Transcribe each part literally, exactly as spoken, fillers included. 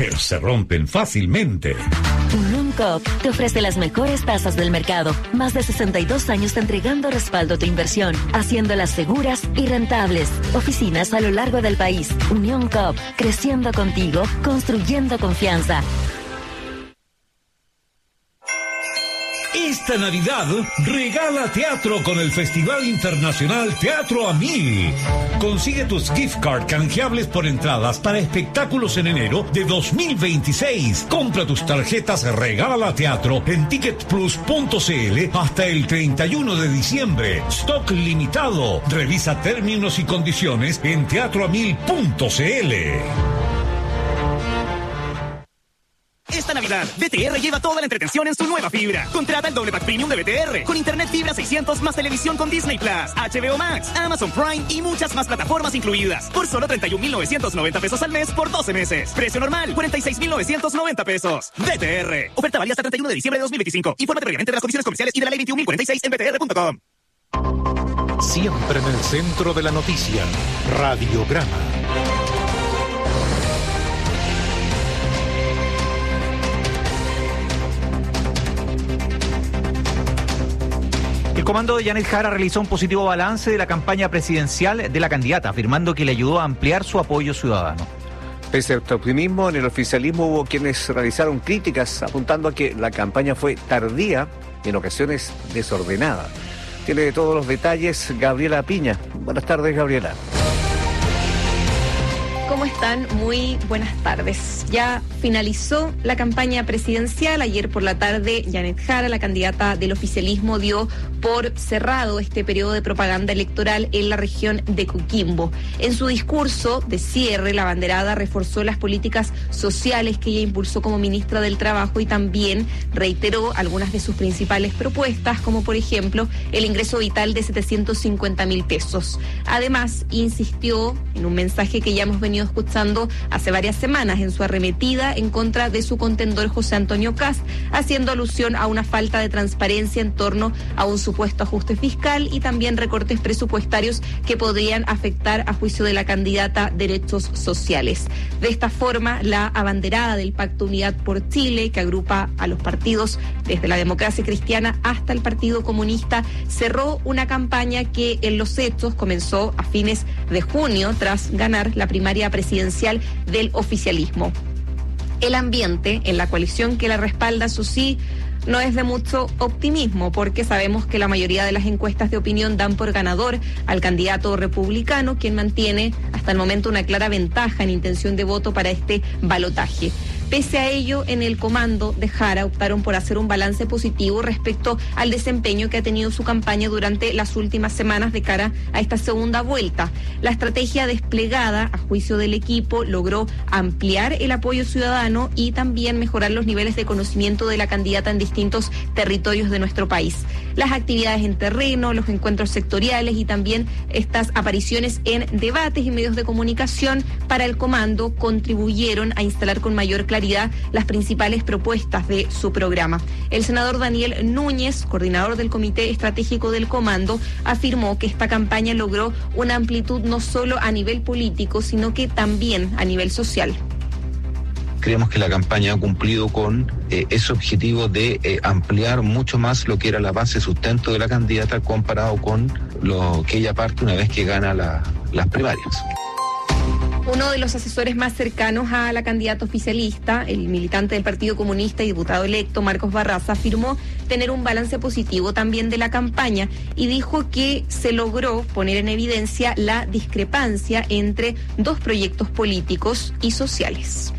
pero se rompen fácilmente. Unión Coop te ofrece las mejores tasas del mercado. Más de sesenta y dos años entregando respaldo a tu inversión, haciéndolas seguras y rentables. Oficinas a lo largo del país. Unión Coop, creciendo contigo, construyendo confianza. Esta Navidad, regala teatro con el Festival Internacional Teatro a Mil. Consigue tus gift card canjeables por entradas para espectáculos en enero de dos mil veintiséis. Compra tus tarjetas Regala Teatro en ticket plus punto c l hasta el treinta y uno de diciembre. Stock limitado. Revisa términos y condiciones en teatro a mil punto c l. Esta Navidad, B T R lleva toda la entretención en su nueva fibra. Contrata el doble pack premium de B T R con internet fibra seiscientos más televisión con Disney Plus, H B O Max, Amazon Prime y muchas más plataformas incluidas. Por solo treinta y un mil novecientos noventa pesos al mes por doce meses. Precio normal, cuarenta y seis mil novecientos noventa pesos. B T R. Oferta válida hasta treinta y uno de diciembre de dos mil veinticinco. Infórmate previamente de las condiciones comerciales y de la ley veintiún mil cuarenta y seis en b t r punto com. Siempre en el centro de la noticia. Radiograma. El comando de Janet Jara realizó un positivo balance de la campaña presidencial de la candidata, afirmando que le ayudó a ampliar su apoyo ciudadano. Pese a este optimismo, en el oficialismo hubo quienes realizaron críticas apuntando a que la campaña fue tardía y en ocasiones desordenada. Tiene todos los detalles Gabriela Piña. Buenas tardes, Gabriela. ¿Cómo están? Muy buenas tardes. Ya finalizó la campaña presidencial. Ayer por la tarde, Janet Jara, la candidata del oficialismo, dio por cerrado este periodo de propaganda electoral en la región de Coquimbo. En su discurso de cierre, la abanderada reforzó las políticas sociales que ella impulsó como ministra del Trabajo y también reiteró algunas de sus principales propuestas, como por ejemplo el ingreso vital de setecientos cincuenta mil pesos. Además, insistió en un mensaje que ya hemos venido escuchando hace varias semanas en su arremetida en contra de su contendor José Antonio Kast, haciendo alusión a una falta de transparencia en torno a un supuesto ajuste fiscal y también recortes presupuestarios que podrían afectar, a juicio de la candidata, derechos sociales. De esta forma, la abanderada del Pacto Unidad por Chile, que agrupa a los partidos desde la Democracia Cristiana hasta el Partido Comunista, cerró una campaña que en los hechos comenzó a fines de junio tras ganar la primaria presidencial del oficialismo. El ambiente en la coalición que la respalda, eso sí, no es de mucho optimismo, porque sabemos que la mayoría de las encuestas de opinión dan por ganador al candidato republicano, quien mantiene hasta el momento una clara ventaja en intención de voto para este balotaje. Pese a ello, en el comando de Jara optaron por hacer un balance positivo respecto al desempeño que ha tenido su campaña durante las últimas semanas de cara a esta segunda vuelta. La estrategia desplegada, a juicio del equipo, logró ampliar el apoyo ciudadano y también mejorar los niveles de conocimiento de la candidata en distintos territorios de nuestro país. Las actividades en terreno, los encuentros sectoriales y también estas apariciones en debates y medios de comunicación para el comando contribuyeron a instalar con mayor claridad las principales propuestas de su programa. El senador Daniel Núñez, coordinador del Comité Estratégico del Comando, afirmó que esta campaña logró una amplitud no solo a nivel político, sino que también a nivel social. Creemos que la campaña ha cumplido con eh, ese objetivo de eh, ampliar mucho más lo que era la base de sustento de la candidata comparado con lo que ella parte una vez que gana la, las primarias. Uno de los asesores más cercanos a la candidata oficialista, el militante del Partido Comunista y diputado electo Marcos Barraza, afirmó tener un balance positivo también de la campaña y dijo que se logró poner en evidencia la discrepancia entre dos proyectos políticos y sociales.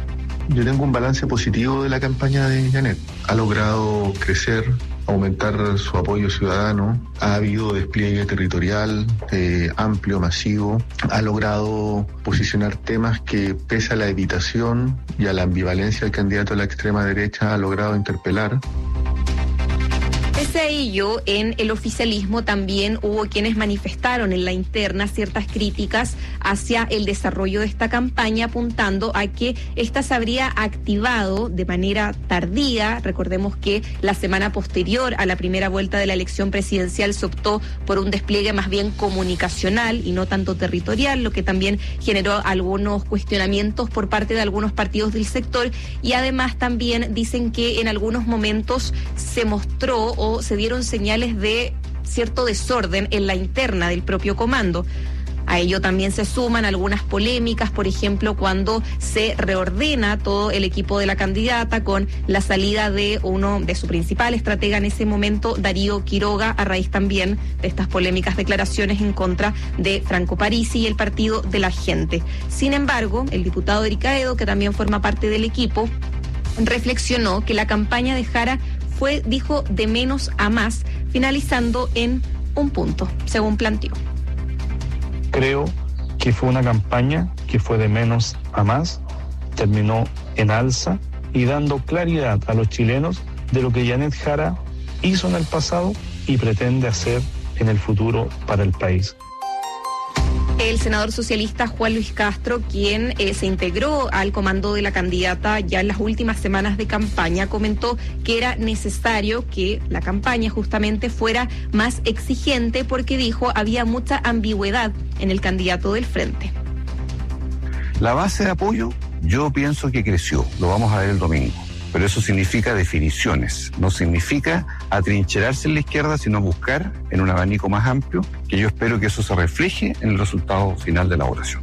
Yo tengo un balance positivo de la campaña de Janet. Ha logrado crecer, aumentar su apoyo ciudadano, ha habido despliegue territorial eh, amplio, masivo, ha logrado posicionar temas que, pese a la evitación y a la ambivalencia del candidato de la extrema derecha, ha logrado interpelar. Pese a ello, en el oficialismo también hubo quienes manifestaron en la interna ciertas críticas hacia el desarrollo de esta campaña, apuntando a que esta se habría activado de manera tardía. Recordemos que la semana posterior a la primera vuelta de la elección presidencial se optó por un despliegue más bien comunicacional y no tanto territorial, lo que también generó algunos cuestionamientos por parte de algunos partidos del sector, y además también dicen que en algunos momentos se mostró o se dieron señales de cierto desorden en la interna del propio comando. A ello también se suman algunas polémicas, por ejemplo, cuando se reordena todo el equipo de la candidata con la salida de uno de su principal estratega en ese momento, Darío Quiroga, a raíz también de estas polémicas declaraciones en contra de Franco Parisi y el Partido de la Gente. Sin embargo, el diputado Eric Aedo, que también forma parte del equipo, reflexionó que la campaña de Jara fue, dijo, de menos a más, finalizando en un punto, según planteó. Creo que fue una campaña que fue de menos a más, terminó en alza y dando claridad a los chilenos de lo que Janet Jara hizo en el pasado y pretende hacer en el futuro para el país. El senador socialista Juan Luis Castro, quien eh, se integró al comando de la candidata ya en las últimas semanas de campaña, comentó que era necesario que la campaña justamente fuera más exigente porque, dijo, había mucha ambigüedad en el candidato del frente. La base de apoyo yo pienso que creció, lo vamos a ver el domingo. Pero eso significa definiciones, no significa atrincherarse en la izquierda, sino buscar en un abanico más amplio, que yo espero que eso se refleje en el resultado final de la votación.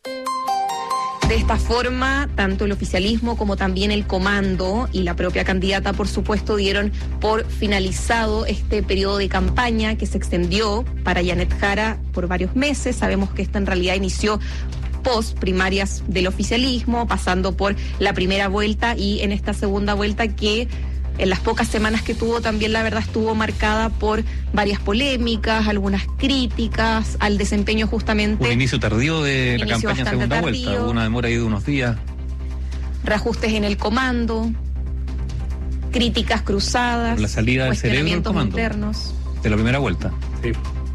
De esta forma, tanto el oficialismo como también el comando y la propia candidata, por supuesto, dieron por finalizado este periodo de campaña que se extendió para Janet Jara por varios meses. Sabemos que esta en realidad inició post primarias del oficialismo, pasando por la primera vuelta y en esta segunda vuelta que en las pocas semanas que tuvo también la verdad estuvo marcada por varias polémicas, algunas críticas al desempeño justamente. Un inicio tardío de la campaña segunda tardío, vuelta, una demora ahí de unos días. Reajustes en el comando, críticas cruzadas, la salida del cerebro del comando internos. De la primera vuelta. Sí.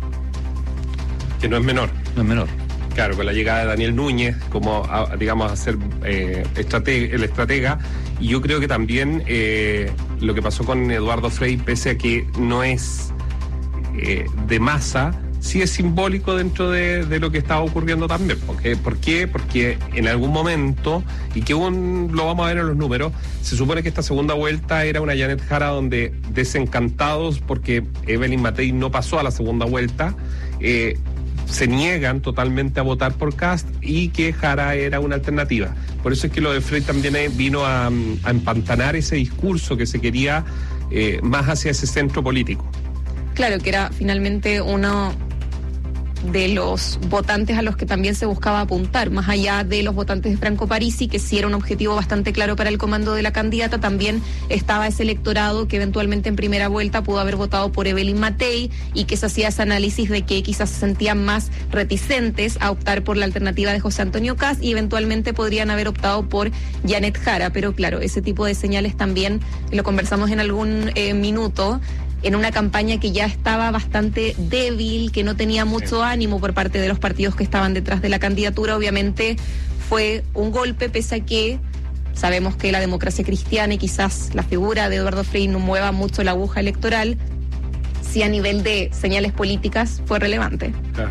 Que no es menor. No es menor. Claro, con la llegada de Daniel Núñez como, a, digamos, a ser eh, estrateg- el estratega, y yo creo que también eh, lo que pasó con Eduardo Frei, pese a que no es eh, de masa, sí es simbólico dentro de, de lo que estaba ocurriendo también. ¿Okay? ¿Por qué? Porque en algún momento, y que un, lo vamos a ver en los números, se supone que esta segunda vuelta era una Janet Jara donde, desencantados porque Evelyn Matei no pasó a la segunda vuelta, eh, se niegan totalmente a votar por Kast y que Jara era una alternativa. Por eso es que lo de Frei también vino a, a empantanar ese discurso que se quería eh, más hacia ese centro político. Claro, que era finalmente uno de los votantes a los que también se buscaba apuntar, más allá de los votantes de Franco Parisi, que sí era un objetivo bastante claro para el comando de la candidata. También estaba ese electorado que eventualmente en primera vuelta pudo haber votado por Evelyn Matei y que se hacía ese análisis de que quizás se sentían más reticentes a optar por la alternativa de José Antonio Kast y eventualmente podrían haber optado por Janet Jara. Pero claro, ese tipo de señales también lo conversamos en algún eh, minuto, en una campaña que ya estaba bastante débil, que no tenía mucho ánimo por parte de los partidos que estaban detrás de la candidatura. Obviamente fue un golpe, pese a que sabemos que la democracia cristiana y quizás la figura de Eduardo Frei no mueva mucho la aguja electoral, sí a nivel de señales políticas fue relevante. Claro.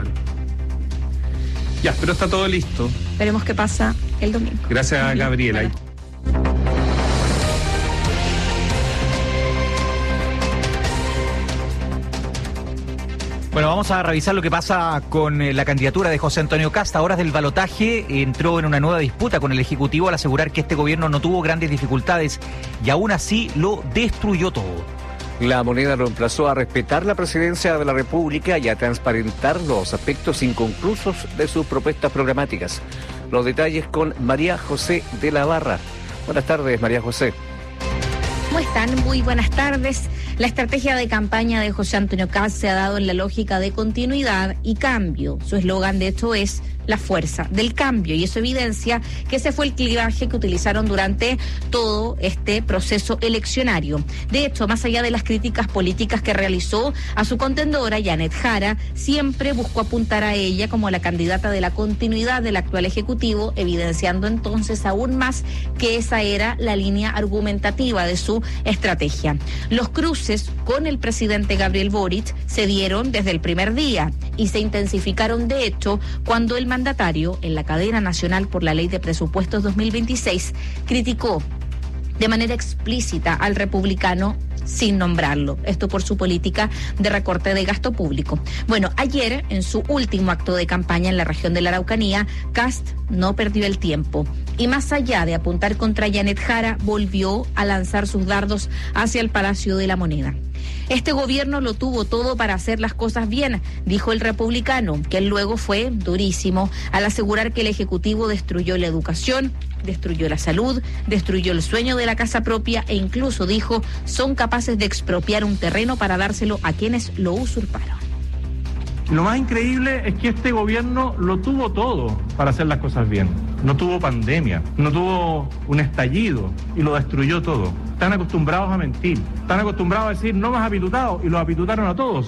Ya, pero está todo listo. Veremos qué pasa el domingo. Gracias, Bien, Gabriela. bueno. Bueno, vamos a revisar lo que pasa con eh, la candidatura de José Antonio Kast. A horas del balotaje entró en una nueva disputa con el Ejecutivo al asegurar que este gobierno no tuvo grandes dificultades y aún así lo destruyó todo. La Moneda lo emplazó a respetar la presidencia de la República y a transparentar los aspectos inconclusos de sus propuestas programáticas. Los detalles con María José de la Barra. Buenas tardes, María José. ¿Cómo están? Muy buenas tardes. La estrategia de campaña de José Antonio Kast se ha dado en la lógica de continuidad y cambio. Su eslogan, de hecho, es la fuerza del cambio, y eso evidencia que ese fue el clivaje que utilizaron durante todo este proceso eleccionario. De hecho, más allá de las críticas políticas que realizó a su contendora, Janet Jara, siempre buscó apuntar a ella como la candidata de la continuidad del actual Ejecutivo, evidenciando entonces aún más que esa era la línea argumentativa de su estrategia. Los cruces con el presidente Gabriel Boric se dieron desde el primer día y se intensificaron, de hecho, cuando el mandatario, en la cadena nacional por la Ley de Presupuestos dos mil veintiséis, criticó de manera explícita al republicano sin nombrarlo, esto por su política de recorte de gasto público. Bueno, ayer, en su último acto de campaña en la región de la Araucanía, Kast no perdió el tiempo y, más allá de apuntar contra Janet Jara, volvió a lanzar sus dardos hacia el Palacio de la Moneda. Este gobierno lo tuvo todo para hacer las cosas bien, dijo el republicano, que luego fue durísimo al asegurar que el Ejecutivo destruyó la educación, destruyó la salud, destruyó el sueño de la casa propia e incluso dijo son capaces de expropiar un terreno para dárselo a quienes lo usurparon. Lo más increíble es que este gobierno lo tuvo todo para hacer las cosas bien. No tuvo pandemia, no tuvo un estallido y lo destruyó todo. Están acostumbrados a mentir, están acostumbrados a decir no más apitutados y los apitutaron a todos.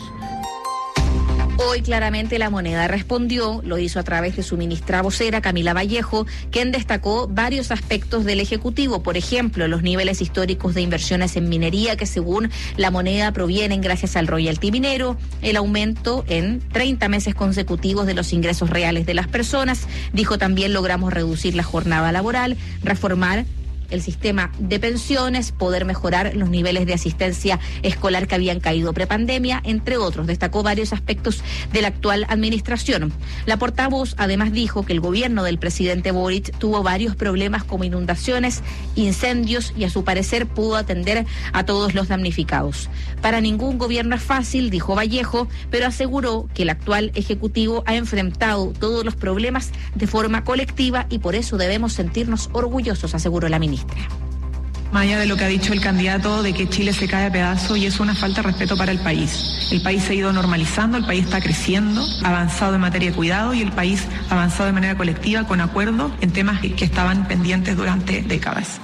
Hoy claramente La Moneda respondió, lo hizo a través de su ministra vocera Camila Vallejo, quien destacó varios aspectos del Ejecutivo, por ejemplo, los niveles históricos de inversiones en minería que según La Moneda provienen gracias al royalty minero, el aumento en treinta meses consecutivos de los ingresos reales de las personas. Dijo también logramos reducir la jornada laboral, reformar el sistema de pensiones, poder mejorar los niveles de asistencia escolar que habían caído prepandemia, entre otros. Destacó varios aspectos de la actual administración. La portavoz además dijo que el gobierno del presidente Boric tuvo varios problemas como inundaciones, incendios y a su parecer pudo atender a todos los damnificados. Para ningún gobierno es fácil, dijo Vallejo, pero aseguró que el actual Ejecutivo ha enfrentado todos los problemas de forma colectiva y por eso debemos sentirnos orgullosos, aseguró la ministra. Más allá de lo que ha dicho el candidato de que Chile se cae a pedazos y es una falta de respeto para el país. El país se ha ido normalizando, el país está creciendo, ha avanzado en materia de cuidado y el país ha avanzado de manera colectiva con acuerdo en temas que estaban pendientes durante décadas.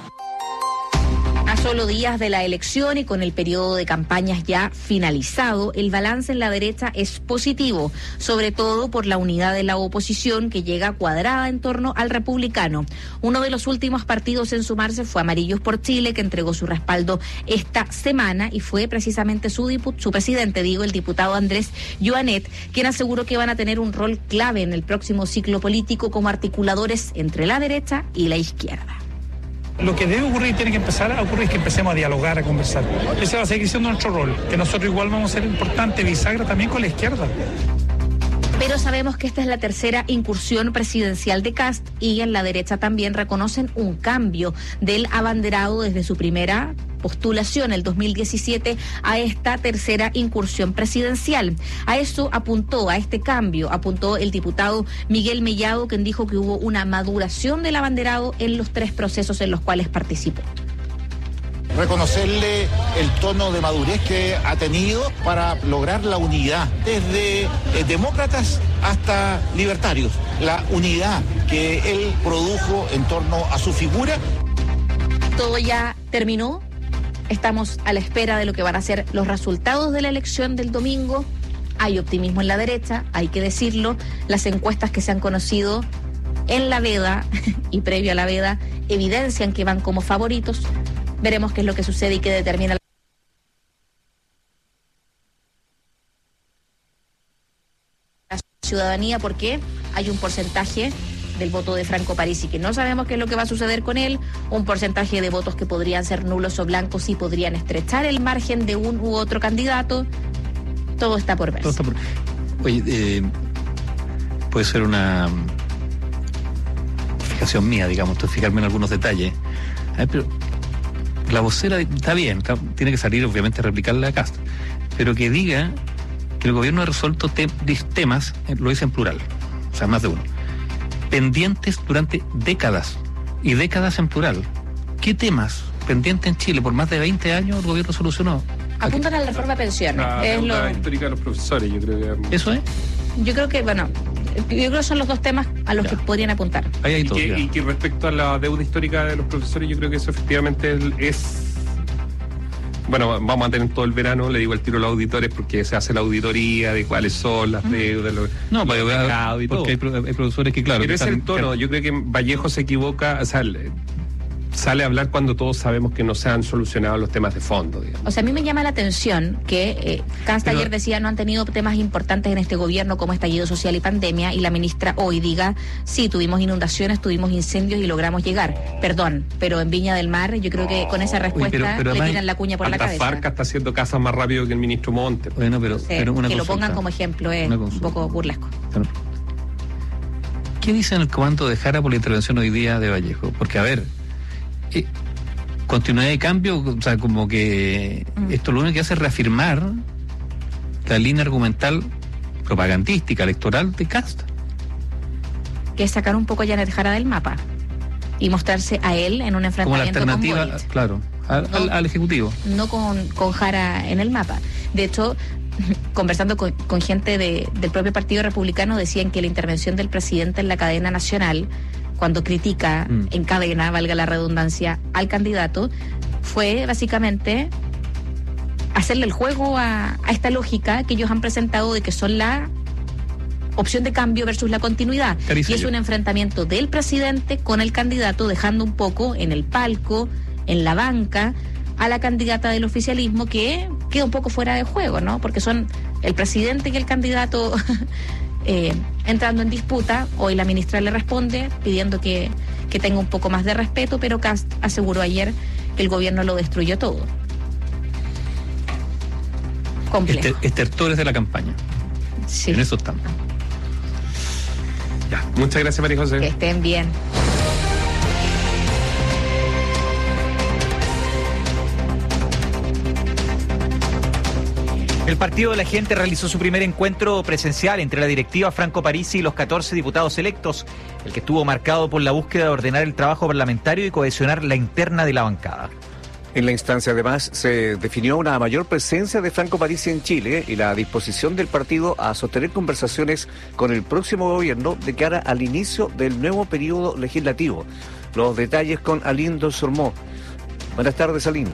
A solo días de la elección y con el periodo de campañas ya finalizado, el balance en la derecha es positivo, sobre todo por la unidad de la oposición que llega cuadrada en torno al republicano. Uno de los últimos partidos en sumarse fue Amarillos por Chile, que entregó su respaldo esta semana y fue precisamente su, dipu- su presidente, digo, el diputado Andrés Joanet, quien aseguró que van a tener un rol clave en el próximo ciclo político como articuladores entre la derecha y la izquierda. Lo que debe ocurrir y tiene que empezar a ocurrir es que empecemos a dialogar, a conversar. Ese va a seguir siendo nuestro rol, que nosotros igual vamos a ser importante, bisagra también con la izquierda. Pero sabemos que esta es la tercera incursión presidencial de Kast y en la derecha también reconocen un cambio del abanderado desde su primera postulación el dos mil diecisiete a esta tercera incursión presidencial. A eso apuntó, a este cambio, apuntó el diputado Miguel Mellado, quien dijo que hubo una maduración del abanderado en los tres procesos en los cuales participó. Reconocerle el tono de madurez que ha tenido para lograr la unidad, desde eh, demócratas hasta libertarios, la unidad que él produjo en torno a su figura. Todo ya terminó. Estamos a la espera de lo que van a ser los resultados de la elección del domingo. Hay optimismo en la derecha, hay que decirlo. Las encuestas que se han conocido en la veda y previo a la veda evidencian que van como favoritos. Veremos qué es lo que sucede y qué determina la ciudadanía, porque hay un porcentaje del voto de Franco Parisi que no sabemos qué es lo que va a suceder con él, un porcentaje de votos que podrían ser nulos o blancos y podrían estrechar el margen de un u otro candidato. Todo está por verse. Todo está por... Oye, eh, puede ser una fijación mía, digamos, fijarme en algunos detalles. A ver, pero la vocera está bien, tiene que salir obviamente a replicarle a Kast, pero que diga que el gobierno ha resuelto te- temas, lo dice en plural, o sea, más de uno, pendientes durante décadas, y décadas en plural. ¿Qué temas pendientes en Chile por más de veinte años el gobierno solucionó? Apuntan a la reforma de pensiones. La es deuda lo... histórica de los profesores, yo creo que... ¿Eso es? Yo creo que, bueno, yo creo que son los dos temas a los ya. que podrían apuntar. Ahí hay y, todo, que, y que respecto a la deuda histórica de los profesores, yo creo que eso efectivamente es... Bueno, vamos a tener todo el verano, le digo al tiro a los auditores, porque se hace la auditoría de cuáles son las deudas, los, no, los mercados y porque todo. Hay, hay profesores que, claro... Pero que es están, el tono, yo creo que Vallejo se equivoca, o sea, sale a hablar cuando todos sabemos que no se han solucionado los temas de fondo, digamos. O sea, a mí me llama la atención que eh, Cast ayer decía no han tenido temas importantes en este gobierno como estallido social y pandemia, y la ministra hoy diga, sí, tuvimos inundaciones, tuvimos incendios y logramos llegar. Perdón, pero en Viña del Mar yo creo que con esa respuesta Uy, pero, pero le tiran la cuña por la cabeza. Farca está haciendo casas más rápido que el ministro Monte. Bueno, pero, sí, pero una que consulta. Lo pongan como ejemplo es un poco burlesco. ¿Qué dice en el comando de Jara por la intervención hoy día de Vallejo? Porque, a ver... Eh, continuidad de cambio, o sea, como que mm. esto lo único que hace es reafirmar la línea argumental propagandística, electoral de Kast. Que es sacar un poco a Janet Jara del mapa y mostrarse a él en un enfrentamiento como la alternativa, con Boric. Claro, al, no, al, al Ejecutivo. No con, con Jara en el mapa. De hecho, conversando con, con gente de, del propio Partido Republicano, decían que la intervención del presidente en la cadena nacional, cuando critica mm. en cadena, valga la redundancia, al candidato, fue básicamente hacerle el juego a, a esta lógica que ellos han presentado de que son la opción de cambio versus la continuidad. Caricello. Y es un enfrentamiento del presidente con el candidato, dejando un poco en el palco, en la banca, a la candidata del oficialismo, que queda un poco fuera de juego, ¿no? Porque son el presidente y el candidato eh, entrando en disputa. Hoy la ministra le responde pidiendo que, que tenga un poco más de respeto, pero Kast aseguró ayer que el gobierno lo destruyó todo. Complejo. Este, estertores de la campaña. Sí. En eso estamos. Ya, muchas gracias, María José. Que estén bien. El Partido de la Gente realizó su primer encuentro presencial entre la directiva Franco Parisi y los catorce diputados electos, el que estuvo marcado por la búsqueda de ordenar el trabajo parlamentario y cohesionar la interna de la bancada. En la instancia, además, se definió una mayor presencia de Franco Parisi en Chile y la disposición del partido a sostener conversaciones con el próximo gobierno de cara al inicio del nuevo periodo legislativo. Los detalles con Aline Dosormó. Buenas tardes, Aline.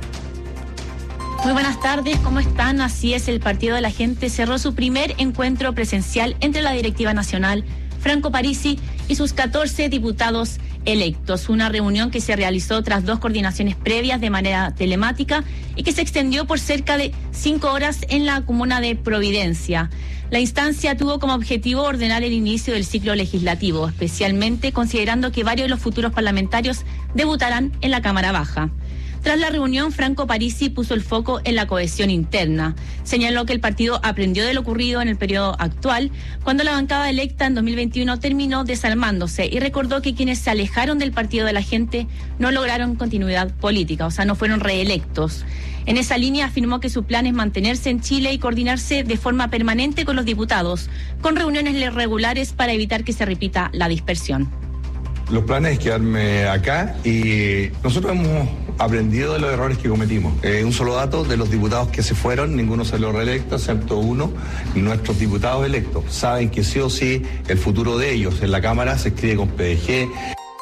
Muy buenas tardes, ¿cómo están? Así es, el Partido de la Gente cerró su primer encuentro presencial entre la directiva nacional, Franco Parisi, y sus catorce diputados electos. Una reunión que se realizó tras dos coordinaciones previas de manera telemática y que se extendió por cerca de cinco horas en la comuna de Providencia. La instancia tuvo como objetivo ordenar el inicio del ciclo legislativo, especialmente considerando que varios de los futuros parlamentarios debutarán en la Cámara Baja. Tras la reunión, Franco Parisi puso el foco en la cohesión interna. Señaló que el partido aprendió de lo ocurrido en el periodo actual, cuando la bancada electa en dos mil veintiuno terminó desarmándose, y recordó que quienes se alejaron del Partido de la Gente no lograron continuidad política, o sea, no fueron reelectos. En esa línea afirmó que su plan es mantenerse en Chile y coordinarse de forma permanente con los diputados, con reuniones regulares para evitar que se repita la dispersión. Los planes es quedarme acá y nosotros hemos aprendido de los errores que cometimos. Eh, un solo dato, de los diputados que se fueron, ninguno salió reelecto, excepto uno, y nuestros diputados electos saben que sí o sí el futuro de ellos en la Cámara se escribe con P D G.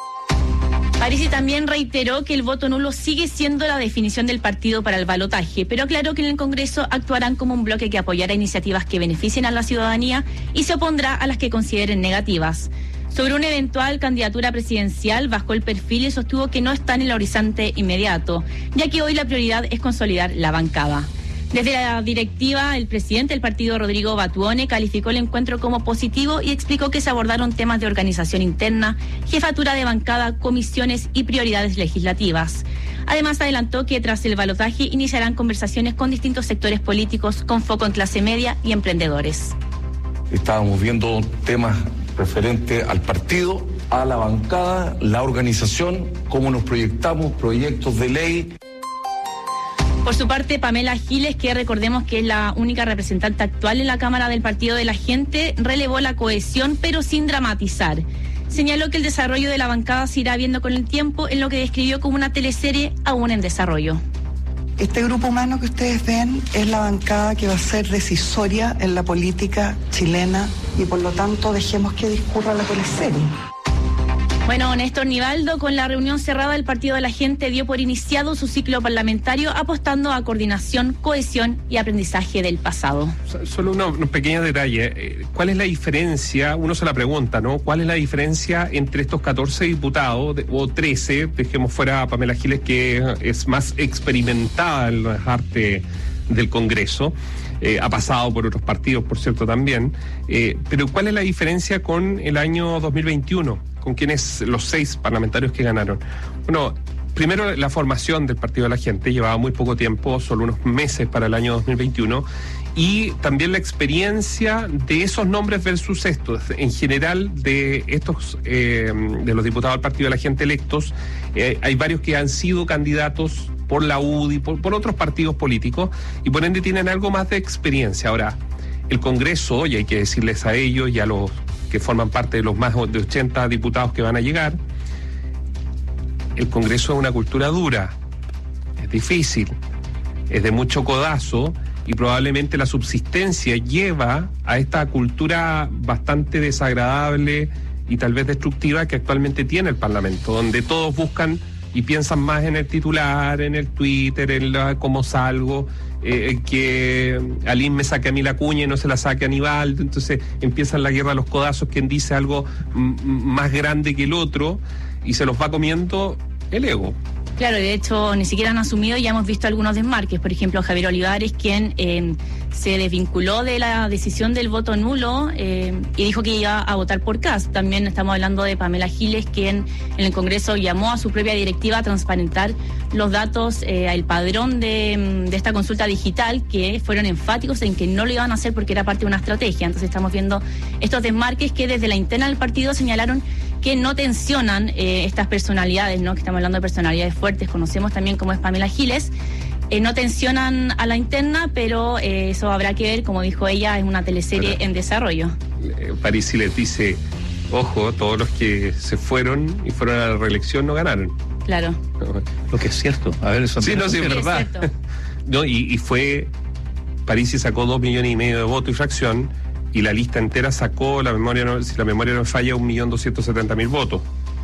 Parisi también reiteró que el voto nulo sigue siendo la definición del partido para el balotaje, pero aclaró que en el Congreso actuarán como un bloque que apoyará iniciativas que beneficien a la ciudadanía y se opondrá a las que consideren negativas. Sobre una eventual candidatura presidencial, bajó el perfil y sostuvo que no está en el horizonte inmediato, ya que hoy la prioridad es consolidar la bancada. Desde la directiva, el presidente del partido, Rodrigo Batuone, calificó el encuentro como positivo y explicó que se abordaron temas de organización interna, jefatura de bancada, comisiones y prioridades legislativas. Además, adelantó que tras el balotaje iniciarán conversaciones con distintos sectores políticos con foco en clase media y emprendedores. Estábamos viendo temas referente al partido, a la bancada, la organización, cómo nos proyectamos, proyectos de ley. Por su parte, Pamela Giles, que recordemos que es la única representante actual en la Cámara del Partido de la Gente, relevó la cohesión, pero sin dramatizar. Señaló que el desarrollo de la bancada se irá viendo con el tiempo, en lo que describió como una teleserie aún en desarrollo. Este grupo humano que ustedes ven es la bancada que va a ser decisoria en la política chilena y por lo tanto dejemos que discurra la teleserie. Bueno, Néstor Nivaldo, con la reunión cerrada, el Partido de la Gente dio por iniciado su ciclo parlamentario apostando a coordinación, cohesión y aprendizaje del pasado. Solo unos, unos pequeños detalles. ¿Cuál es la diferencia? Uno se la pregunta, ¿no? ¿Cuál es la diferencia entre estos catorce diputados, de, o trece, dejemos fuera a Pamela Giles, que es más experimentada en las artes del Congreso? Eh, ha pasado por otros partidos, por cierto, también. Eh, pero ¿cuál es la diferencia con el año dos mil veintiuno? ¿Con quiénes los seis parlamentarios que ganaron? Bueno, primero la formación del Partido de la Gente, llevaba muy poco tiempo, solo unos meses para el año dos mil veintiuno, y también la experiencia de esos nombres versus estos. En general, de estos, eh, de los diputados del Partido de la Gente electos, eh, hay varios que han sido candidatos por la U D I, por, por otros partidos políticos, y por ende tienen algo más de experiencia. Ahora, el Congreso, y hay que decirles a ellos y a los que forman parte de los más de ochenta diputados que van a llegar, el Congreso es una cultura dura, es difícil, es de mucho codazo, y probablemente la subsistencia lleva a esta cultura bastante desagradable y tal vez destructiva que actualmente tiene el Parlamento, donde todos buscan y piensan más en el titular, en el Twitter, en la, cómo salgo, eh, que Alín me saque a mí la cuña y no se la saque a Aníbaldo. Entonces empiezan la guerra a los codazos, quien dice algo m- más grande que el otro, y se los va comiendo el ego. Claro, de hecho, ni siquiera han asumido y ya hemos visto algunos desmarques. Por ejemplo, Javier Olivares, quien eh, se desvinculó de la decisión del voto nulo eh, y dijo que iba a votar por Kast. También estamos hablando de Pamela Giles, quien en el Congreso llamó a su propia directiva a transparentar los datos, eh, al padrón de, de esta consulta digital, que fueron enfáticos en que no lo iban a hacer porque era parte de una estrategia. Entonces estamos viendo estos desmarques que desde la interna del partido señalaron que no tensionan eh, estas personalidades, ¿no? Que estamos hablando de personalidades fuertes, conocemos también como es Pamela Giles, eh, no tensionan a la interna, pero eh, eso habrá que ver, como dijo ella, es una teleserie Bueno, en desarrollo. Eh, Parisi les dice, ojo, todos los que se fueron y fueron a la reelección no ganaron. Claro. Lo que es cierto. A ver, eso sí, no, sí, es verdad. Es no, y, y fue, Parisi sacó dos millones y medio de votos y fracción, y la lista entera sacó, la memoria no, si la memoria no falla, un millón doscientos setenta mil votos.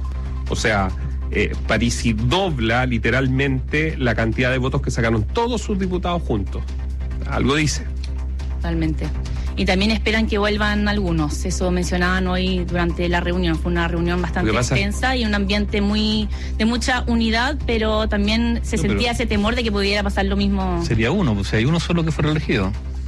O sea, eh, Parisi dobla literalmente la cantidad de votos que sacaron todos sus diputados juntos. Algo dice. Totalmente. Y también esperan que vuelvan algunos. Eso mencionaban hoy durante la reunión. Fue una reunión bastante extensa y un ambiente muy de mucha unidad, pero también se No, sentía pero ese temor de que pudiera pasar lo mismo. Sería uno, pues hay uno solo que fue reelegido.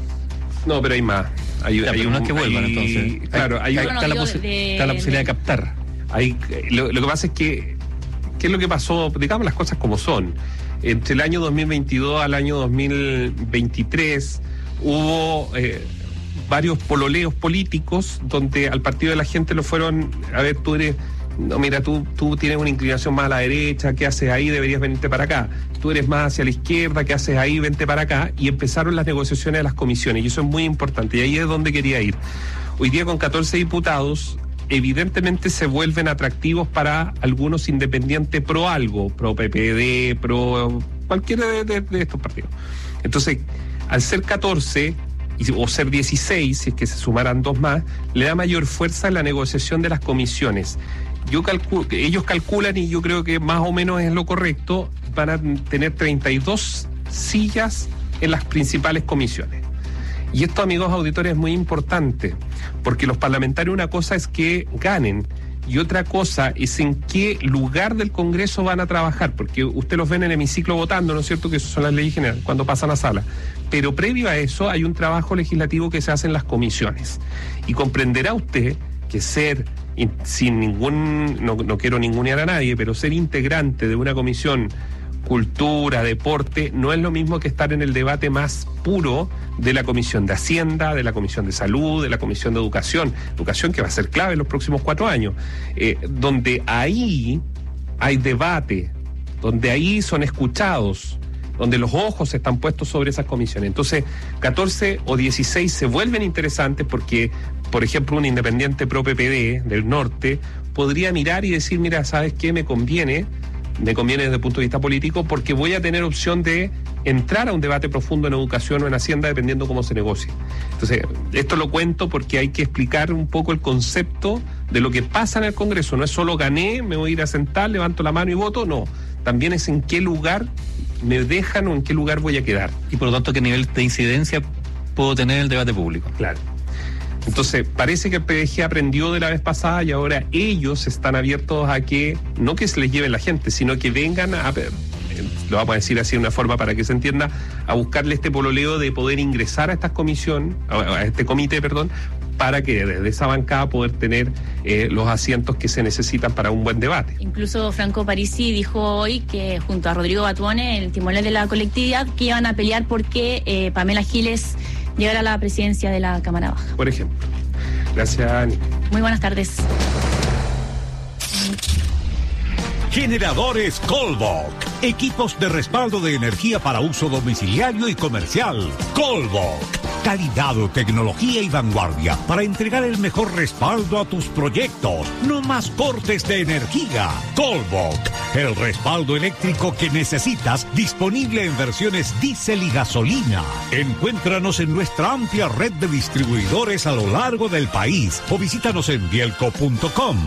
No, pero hay más. Hay, Ya, hay pero no un- es que vuelvan, hay- entonces. Claro, hay, Hay- una- está, la digo, posi- de- está la posibilidad de captar. Hay, lo, lo que pasa es que, ¿qué es lo que pasó? Digamos las cosas como son. Entre el año dos mil veintidós al año dos mil veintitrés hubo eh, varios pololeos políticos donde al Partido de la Gente lo fueron, a ver, tú eres, no, mira, tú, tú tienes una inclinación más a la derecha, ¿qué haces ahí? Deberías venirte para acá. Tú eres más hacia la izquierda, ¿qué haces ahí? Vente para acá. Y empezaron las negociaciones de las comisiones, y eso es muy importante, y ahí es donde quería ir. Hoy día con catorce diputados, evidentemente se vuelven atractivos para algunos independientes pro algo, pro P P D, pro cualquiera de, de- de estos partidos. Entonces, al ser catorce, y- o ser dieciséis, si es que se sumaran dos más, le da mayor fuerza en la negociación de las comisiones. Yo calculo, ellos calculan, y yo creo que más o menos es lo correcto, van a tener treinta y dos sillas en las principales comisiones. Y esto, amigos auditores, es muy importante, porque los parlamentarios, una cosa es que ganen y otra cosa es en qué lugar del Congreso van a trabajar, porque usted los ven en el hemiciclo votando, ¿no es cierto?, que eso son las leyes generales, cuando pasan a sala. Pero previo a eso hay un trabajo legislativo que se hace en las comisiones. Y comprenderá usted que ser, in- sin ningún, no, no quiero ningunear a nadie, pero ser integrante de una comisión cultura, deporte, no es lo mismo que estar en el debate más puro de la Comisión de Hacienda, de la Comisión de Salud, de la Comisión de Educación, educación que va a ser clave en los próximos cuatro años, eh, donde ahí hay debate, donde ahí son escuchados, donde los ojos están puestos sobre esas comisiones. Entonces, catorce o dieciséis se vuelven interesantes porque, por ejemplo, un independiente pro P P D del norte podría mirar y decir, mira, ¿sabes qué? Me conviene, me conviene desde el punto de vista político porque voy a tener opción de entrar a un debate profundo en educación o en Hacienda, dependiendo cómo se negocie. Entonces, esto lo cuento porque hay que explicar un poco el concepto de lo que pasa en el Congreso. No es solo gané, me voy a ir a sentar, levanto la mano y voto, no. También es en qué lugar me dejan o en qué lugar voy a quedar. Y por lo tanto, qué nivel de incidencia puedo tener en el debate público. Claro. Entonces, parece que el P D G aprendió de la vez pasada y ahora ellos están abiertos a que, no que se les lleve la gente, sino que vengan a, lo vamos a decir así de una forma para que se entienda, a buscarle este pololeo de poder ingresar a esta comisión, a este comité, perdón, para que desde esa bancada poder tener eh, los asientos que se necesitan para un buen debate. Incluso Franco Parisi dijo hoy que junto a Rodrigo Batuone, el timonel de la colectividad, que iban a pelear porque eh, Pamela Giles llegara a la presidencia de la Cámara Baja. Por ejemplo. Gracias, Ani. Muy buenas tardes. Generadores Colbok. Equipos de respaldo de energía para uso domiciliario y comercial. Colbok. Calidad, tecnología y vanguardia para entregar el mejor respaldo a tus proyectos. No más cortes de energía. Colbok. El respaldo eléctrico que necesitas, disponible en versiones diésel y gasolina. Encuéntranos en nuestra amplia red de distribuidores a lo largo del país o visítanos en bielco punto com.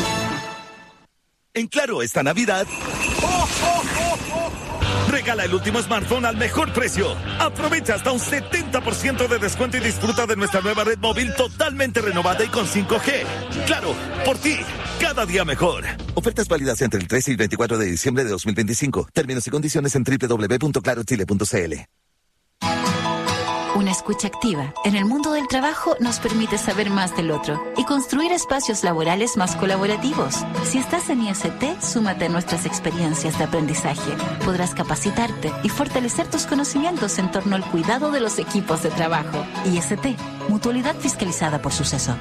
En Claro, esta Navidad, ¡oh, oh, oh, oh! Regala el último smartphone al mejor precio. Aprovecha hasta un setenta por ciento de descuento y disfruta de nuestra nueva red móvil totalmente renovada y con cinco G. Claro, por ti, cada día mejor. Ofertas válidas entre el trece y el veinticuatro de diciembre de dos mil veinticinco. Términos y condiciones en doble u doble u doble u punto claro chile punto c l. Una escucha activa en el mundo del trabajo nos permite saber más del otro y construir espacios laborales más colaborativos. Si estás en I S T, súmate a nuestras experiencias de aprendizaje. Podrás capacitarte y fortalecer tus conocimientos en torno al cuidado de los equipos de trabajo. I S T, mutualidad fiscalizada por Suceso.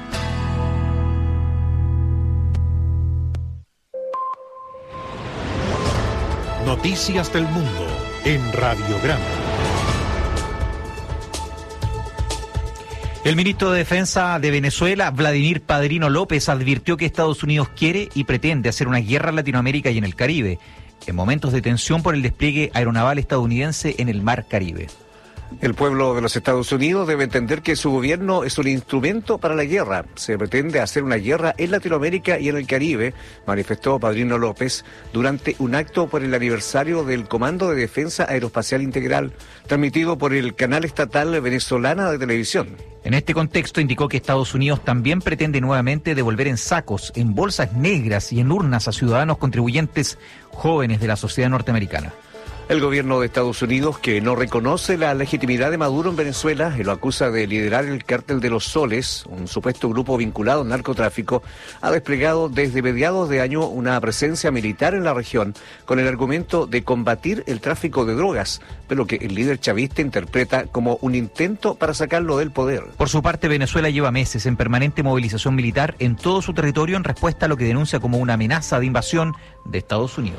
Noticias del mundo en Radiograma. El ministro de Defensa de Venezuela, Vladimir Padrino López, advirtió que Estados Unidos quiere y pretende hacer una guerra en Latinoamérica y en el Caribe, en momentos de tensión por el despliegue aeronaval estadounidense en el Mar Caribe. El pueblo de los Estados Unidos debe entender que su gobierno es un instrumento para la guerra. Se pretende hacer una guerra en Latinoamérica y en el Caribe, manifestó Padrino López durante un acto por el aniversario del Comando de Defensa Aeroespacial Integral, transmitido por el canal estatal venezolana de televisión. En este contexto indicó que Estados Unidos también pretende nuevamente devolver en sacos, en bolsas negras y en urnas a ciudadanos contribuyentes jóvenes de la sociedad norteamericana. El gobierno de Estados Unidos, que no reconoce la legitimidad de Maduro en Venezuela y lo acusa de liderar el cártel de los Soles, un supuesto grupo vinculado al narcotráfico, ha desplegado desde mediados de año una presencia militar en la región con el argumento de combatir el tráfico de drogas, pero que el líder chavista interpreta como un intento para sacarlo del poder. Por su parte, Venezuela lleva meses en permanente movilización militar en todo su territorio en respuesta a lo que denuncia como una amenaza de invasión de Estados Unidos.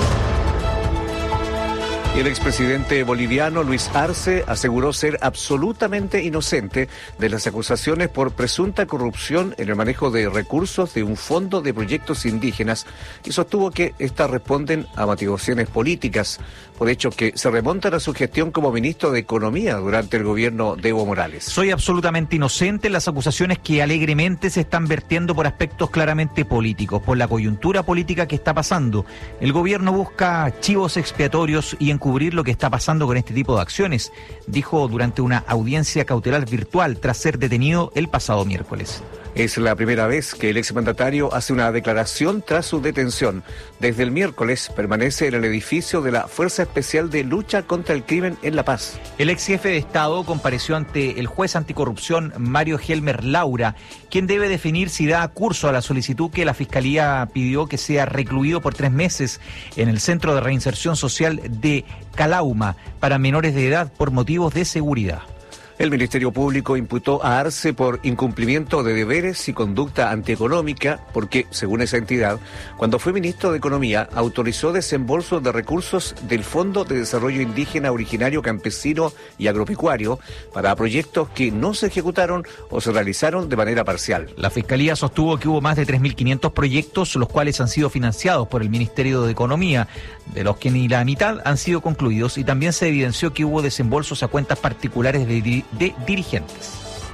Y el expresidente boliviano Luis Arce aseguró ser absolutamente inocente de las acusaciones por presunta corrupción en el manejo de recursos de un fondo de proyectos indígenas y sostuvo que estas responden a motivaciones políticas, por hechos que se remontan a su gestión como ministro de Economía durante el gobierno de Evo Morales. Soy absolutamente inocente en las acusaciones que alegremente se están vertiendo por aspectos claramente políticos, por la coyuntura política que está pasando. El gobierno busca chivos expiatorios y encubrir lo que está pasando con este tipo de acciones, dijo durante una audiencia cautelar virtual tras ser detenido el pasado miércoles. Es la primera vez que el exmandatario hace una declaración tras su detención. Desde el miércoles permanece en el edificio de la Fuerza Especial de Lucha contra el Crimen en La Paz. El ex jefe de Estado compareció ante el juez anticorrupción Mario Helmer Laura, quien debe definir si da curso a la solicitud que la Fiscalía pidió que sea recluido por tres meses en el Centro de Reinserción Social de Calauma para menores de edad por motivos de seguridad. El Ministerio Público imputó a Arce por incumplimiento de deberes y conducta antieconómica porque, según esa entidad, cuando fue ministro de Economía, autorizó desembolsos de recursos del Fondo de Desarrollo Indígena Originario Campesino y Agropecuario para proyectos que no se ejecutaron o se realizaron de manera parcial. La Fiscalía sostuvo que hubo más de tres mil quinientos proyectos, los cuales han sido financiados por el Ministerio de Economía, de los que ni la mitad han sido concluidos, y también se evidenció que hubo desembolsos a cuentas particulares de de dirigentes.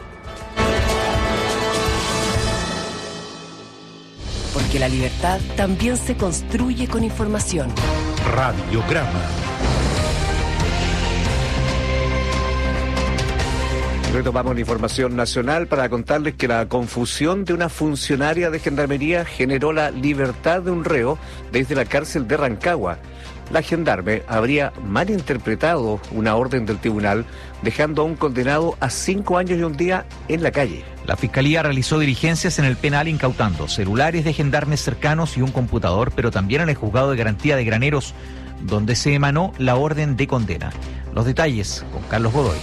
Porque la libertad también se construye con información. Radiograma. Retomamos la información nacional para contarles que la confusión de una funcionaria de Gendarmería generó la libertad de un reo desde la cárcel de Rancagua. La gendarme habría malinterpretado una orden del tribunal, dejando a un condenado a cinco años y un día en la calle. La Fiscalía realizó diligencias en el penal incautando celulares de gendarmes cercanos y un computador, pero también en el juzgado de garantía de Graneros, donde se emanó la orden de condena. Los detalles con Carlos Godoy.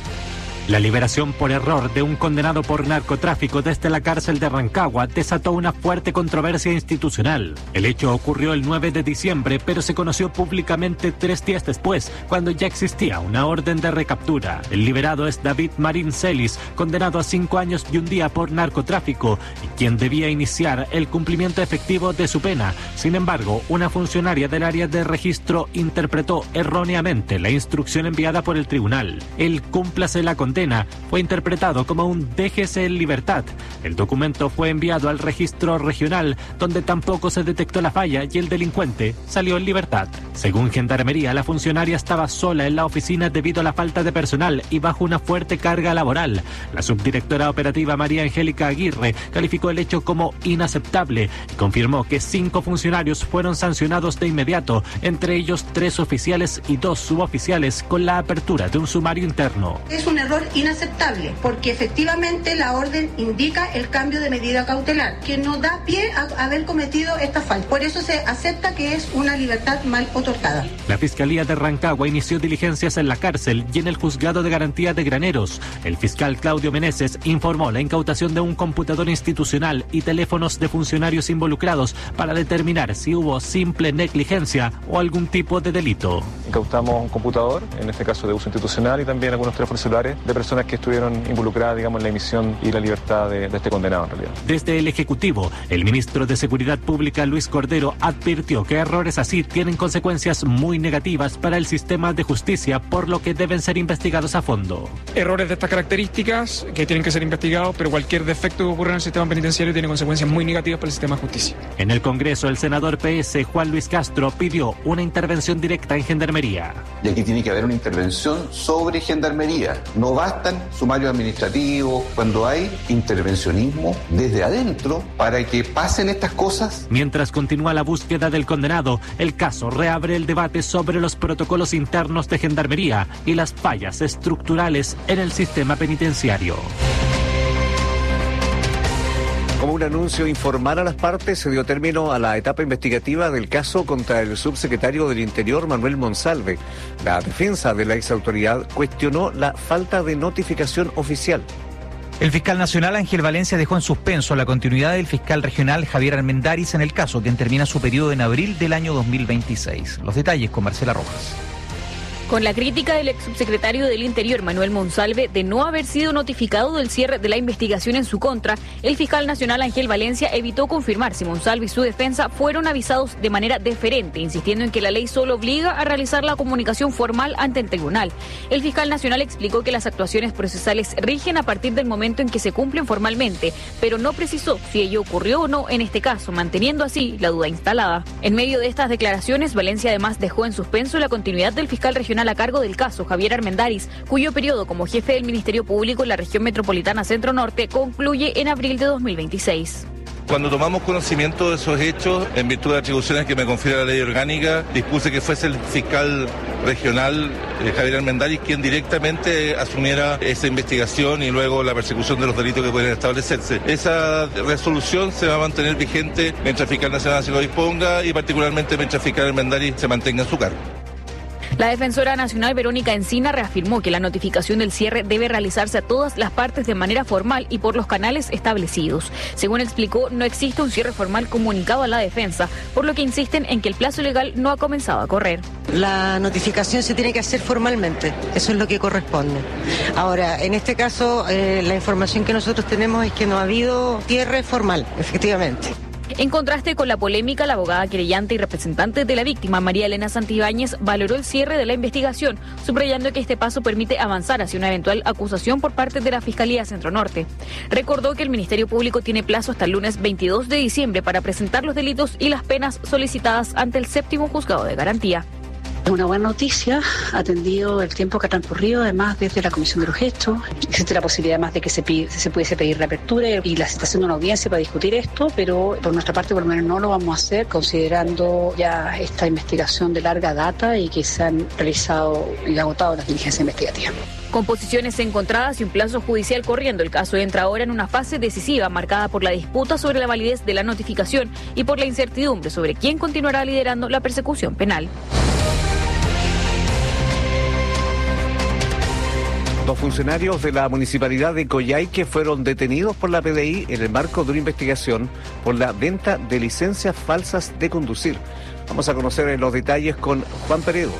La liberación por error de un condenado por narcotráfico desde la cárcel de Rancagua desató una fuerte controversia institucional. El hecho ocurrió el nueve de diciembre, pero se conoció públicamente tres días después, cuando ya existía una orden de recaptura. El liberado es David Marín Celis, condenado a cinco años y un día por narcotráfico, y quien debía iniciar el cumplimiento efectivo de su pena. Sin embargo, una funcionaria del área de registro interpretó erróneamente la instrucción enviada por el tribunal. El cúmplase la condena fue interpretado como un déjese en libertad. El documento fue enviado al registro regional, donde tampoco se detectó la falla y el delincuente salió en libertad. Según Gendarmería, la funcionaria estaba sola en la oficina debido a la falta de personal y bajo una fuerte carga laboral. La subdirectora operativa María Angélica Aguirre calificó el hecho como inaceptable y confirmó que cinco funcionarios fueron sancionados de inmediato, entre ellos tres oficiales y dos suboficiales, con la apertura de un sumario interno. Es un error inaceptable, porque efectivamente la orden indica el cambio de medida cautelar, que no da pie a haber cometido esta falta. Por eso se acepta que es una libertad mal otorgada. La Fiscalía de Rancagua inició diligencias en la cárcel y en el juzgado de garantía de Graneros. El fiscal Claudio Meneses informó la incautación de un computador institucional y teléfonos de funcionarios involucrados para determinar si hubo simple negligencia o algún tipo de delito. Incautamos un computador, en este caso de uso institucional, y también algunos teléfonos celulares de personas que estuvieron involucradas, digamos, en la emisión y la libertad de, de este condenado, en realidad. Desde el Ejecutivo, el ministro de Seguridad Pública, Luis Cordero, advirtió que errores así tienen consecuencias muy negativas para el sistema de justicia, por lo que deben ser investigados a fondo. Errores de estas características que tienen que ser investigados, pero cualquier defecto que ocurra en el sistema penitenciario tiene consecuencias muy negativas para el sistema de justicia. En el Congreso, el senador P S, Juan Luis Castro, pidió una intervención directa en Gendarmería. Y aquí tiene que haber una intervención sobre Gendarmería. No bastan sumarios administrativos, cuando hay intervencionismo desde adentro para que pasen estas cosas. Mientras continúa la búsqueda del condenado, el caso reabre el debate sobre los protocolos internos de Gendarmería y las fallas estructurales en el sistema penitenciario. Como un anuncio informal a las partes, se dio término a la etapa investigativa del caso contra el subsecretario del Interior, Manuel Monsalve. La defensa de la exautoridad cuestionó la falta de notificación oficial. El fiscal nacional Ángel Valencia dejó en suspenso la continuidad del fiscal regional Javier Armendáriz en el caso, quien termina su periodo en abril del año dos mil veintiséis. Los detalles con Marcela Rojas. Con la crítica del ex subsecretario del Interior, Manuel Monsalve, de no haber sido notificado del cierre de la investigación en su contra, el fiscal nacional Ángel Valencia evitó confirmar si Monsalve y su defensa fueron avisados de manera deferente, insistiendo en que la ley solo obliga a realizar la comunicación formal ante el tribunal. El fiscal nacional explicó que las actuaciones procesales rigen a partir del momento en que se cumplen formalmente, pero no precisó si ello ocurrió o no en este caso, manteniendo así la duda instalada. En medio de estas declaraciones, Valencia además dejó en suspenso la continuidad del fiscal regional a cargo del caso, Javier Armendáriz, cuyo periodo como jefe del Ministerio Público en la región metropolitana Centro-Norte concluye en abril de dos mil veintiséis. Cuando tomamos conocimiento de esos hechos, en virtud de atribuciones que me confiere la ley orgánica, dispuse que fuese el fiscal regional eh, Javier Armendáriz quien directamente asumiera esa investigación y luego la persecución de los delitos que pueden establecerse. Esa resolución se va a mantener vigente mientras el fiscal nacional se lo disponga y particularmente mientras el fiscal Armendáriz se mantenga en su cargo. La defensora nacional Verónica Encina reafirmó que la notificación del cierre debe realizarse a todas las partes de manera formal y por los canales establecidos. Según explicó, no existe un cierre formal comunicado a la defensa, por lo que insisten en que el plazo legal no ha comenzado a correr. La notificación se tiene que hacer formalmente, eso es lo que corresponde. Ahora, en este caso, eh, la información que nosotros tenemos es que no ha habido cierre formal, efectivamente. En contraste con la polémica, la abogada querellante y representante de la víctima, María Elena Santibáñez, valoró el cierre de la investigación, subrayando que este paso permite avanzar hacia una eventual acusación por parte de la Fiscalía Centro Norte. Recordó que el Ministerio Público tiene plazo hasta el lunes veintidós de diciembre para presentar los delitos y las penas solicitadas ante el séptimo juzgado de garantía. Es una buena noticia, atendido el tiempo que ha transcurrido, además desde la Comisión de los Gestos. Existe la posibilidad además de que se, pide, se pudiese pedir la apertura y la citación de una audiencia para discutir esto, pero por nuestra parte por lo menos no lo vamos a hacer, considerando ya esta investigación de larga data y que se han realizado y agotado las diligencias investigativas. Con posiciones encontradas y un plazo judicial corriendo, el caso entra ahora en una fase decisiva marcada por la disputa sobre la validez de la notificación y por la incertidumbre sobre quién continuará liderando la persecución penal. Dos funcionarios de la municipalidad de Coyhaique fueron detenidos por la P D I en el marco de una investigación por la venta de licencias falsas de conducir. Vamos a conocer los detalles con Juan Peredo.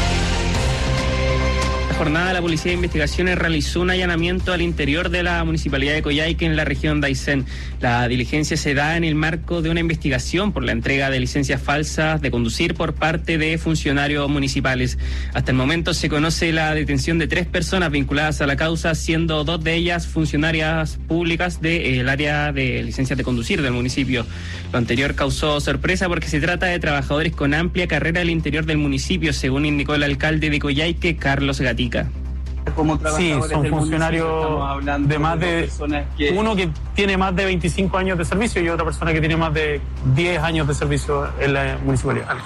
Jornada, la Policía de Investigaciones realizó un allanamiento al interior de la Municipalidad de Coyhaique en la región de Aysén. La diligencia se da en el marco de una investigación por la entrega de licencias falsas de conducir por parte de funcionarios municipales. Hasta el momento se conoce la detención de tres personas vinculadas a la causa, siendo dos de ellas funcionarias públicas del área de licencias de conducir del municipio. Lo anterior causó sorpresa porque se trata de trabajadores con amplia carrera al interior del municipio, según indicó el alcalde de Coyhaique, Carlos Gatica. Como sí, son funcionarios de más de, que... uno que tiene más de veinticinco años de servicio y otra persona que tiene más de diez años de servicio en la municipalidad.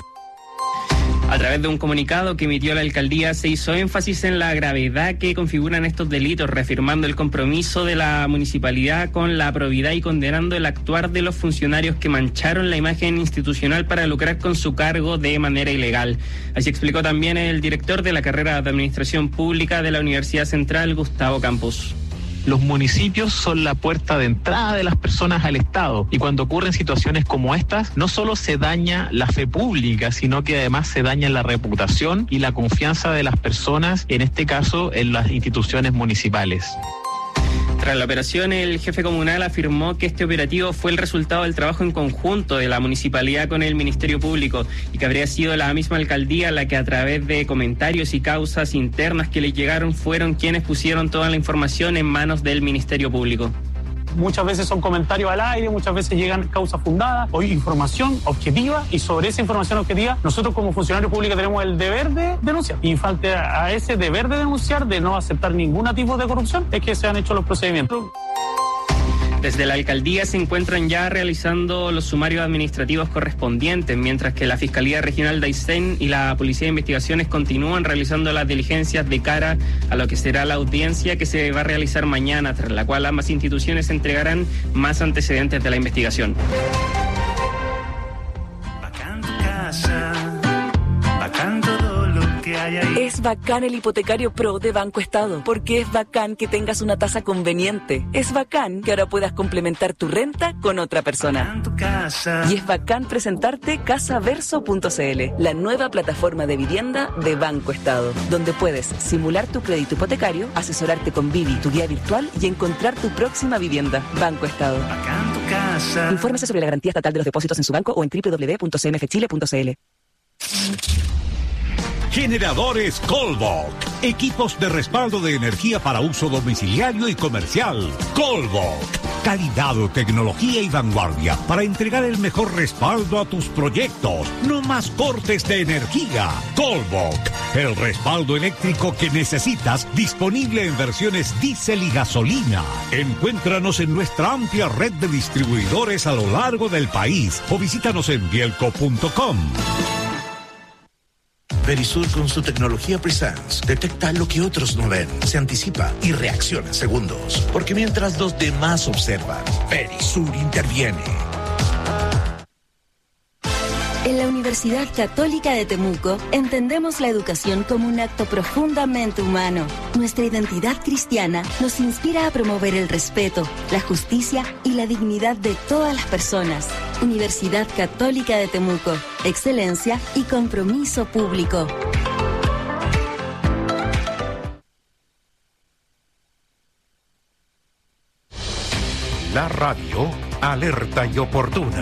A través de un comunicado que emitió la alcaldía se hizo énfasis en la gravedad que configuran estos delitos, reafirmando el compromiso de la municipalidad con la probidad y condenando el actuar de los funcionarios que mancharon la imagen institucional para lucrar con su cargo de manera ilegal. Así explicó también el director de la carrera de Administración Pública de la Universidad Central, Gustavo Campos. Los municipios son la puerta de entrada de las personas al Estado y cuando ocurren situaciones como estas, no solo se daña la fe pública, sino que además se daña la reputación y la confianza de las personas, en este caso en las instituciones municipales. Tras la operación, el jefe comunal afirmó que este operativo fue el resultado del trabajo en conjunto de la municipalidad con el Ministerio Público y que habría sido la misma alcaldía la que a través de comentarios y causas internas que les llegaron fueron quienes pusieron toda la información en manos del Ministerio Público. Muchas veces son comentarios al aire, muchas veces llegan causas fundadas o información objetiva y sobre esa información objetiva nosotros como funcionarios públicos tenemos el deber de denunciar. Y falta a ese deber de denunciar, de no aceptar ningún tipo de corrupción, es que se han hecho los procedimientos. Desde la alcaldía se encuentran ya realizando los sumarios administrativos correspondientes, mientras que la Fiscalía Regional de Aysén y la Policía de Investigaciones continúan realizando las diligencias de cara a lo que será la audiencia que se va a realizar mañana, tras la cual ambas instituciones entregarán más antecedentes de la investigación. Es bacán el hipotecario Pro de Banco Estado, porque es bacán que tengas una tasa conveniente. Es bacán que ahora puedas complementar tu renta con otra persona. Y es bacán presentarte casaverso punto c l, la nueva plataforma de vivienda de Banco Estado, donde puedes simular tu crédito hipotecario, asesorarte con Vivi, tu guía virtual, y encontrar tu próxima vivienda. Banco Estado. Infórmese sobre la garantía estatal de los depósitos en su banco o en doble u doble u doble u punto c m f chile punto c l. Generadores Colbok. Equipos de respaldo de energía para uso domiciliario y comercial. Colbok. Calidad, tecnología y vanguardia para entregar el mejor respaldo a tus proyectos. No más cortes de energía. Colbok. El respaldo eléctrico que necesitas, disponible en versiones diésel y gasolina. Encuéntranos en nuestra amplia red de distribuidores a lo largo del país o visítanos en bielco punto com. Verisur con su tecnología Presence detecta lo que otros no ven, se anticipa y reacciona en segundos. Porque mientras los demás observan, Verisur interviene. En la Universidad Católica de Temuco entendemos la educación como un acto profundamente humano. Nuestra identidad cristiana nos inspira a promover el respeto, la justicia y la dignidad de todas las personas. Universidad Católica de Temuco, excelencia y compromiso público. La radio alerta y oportuna.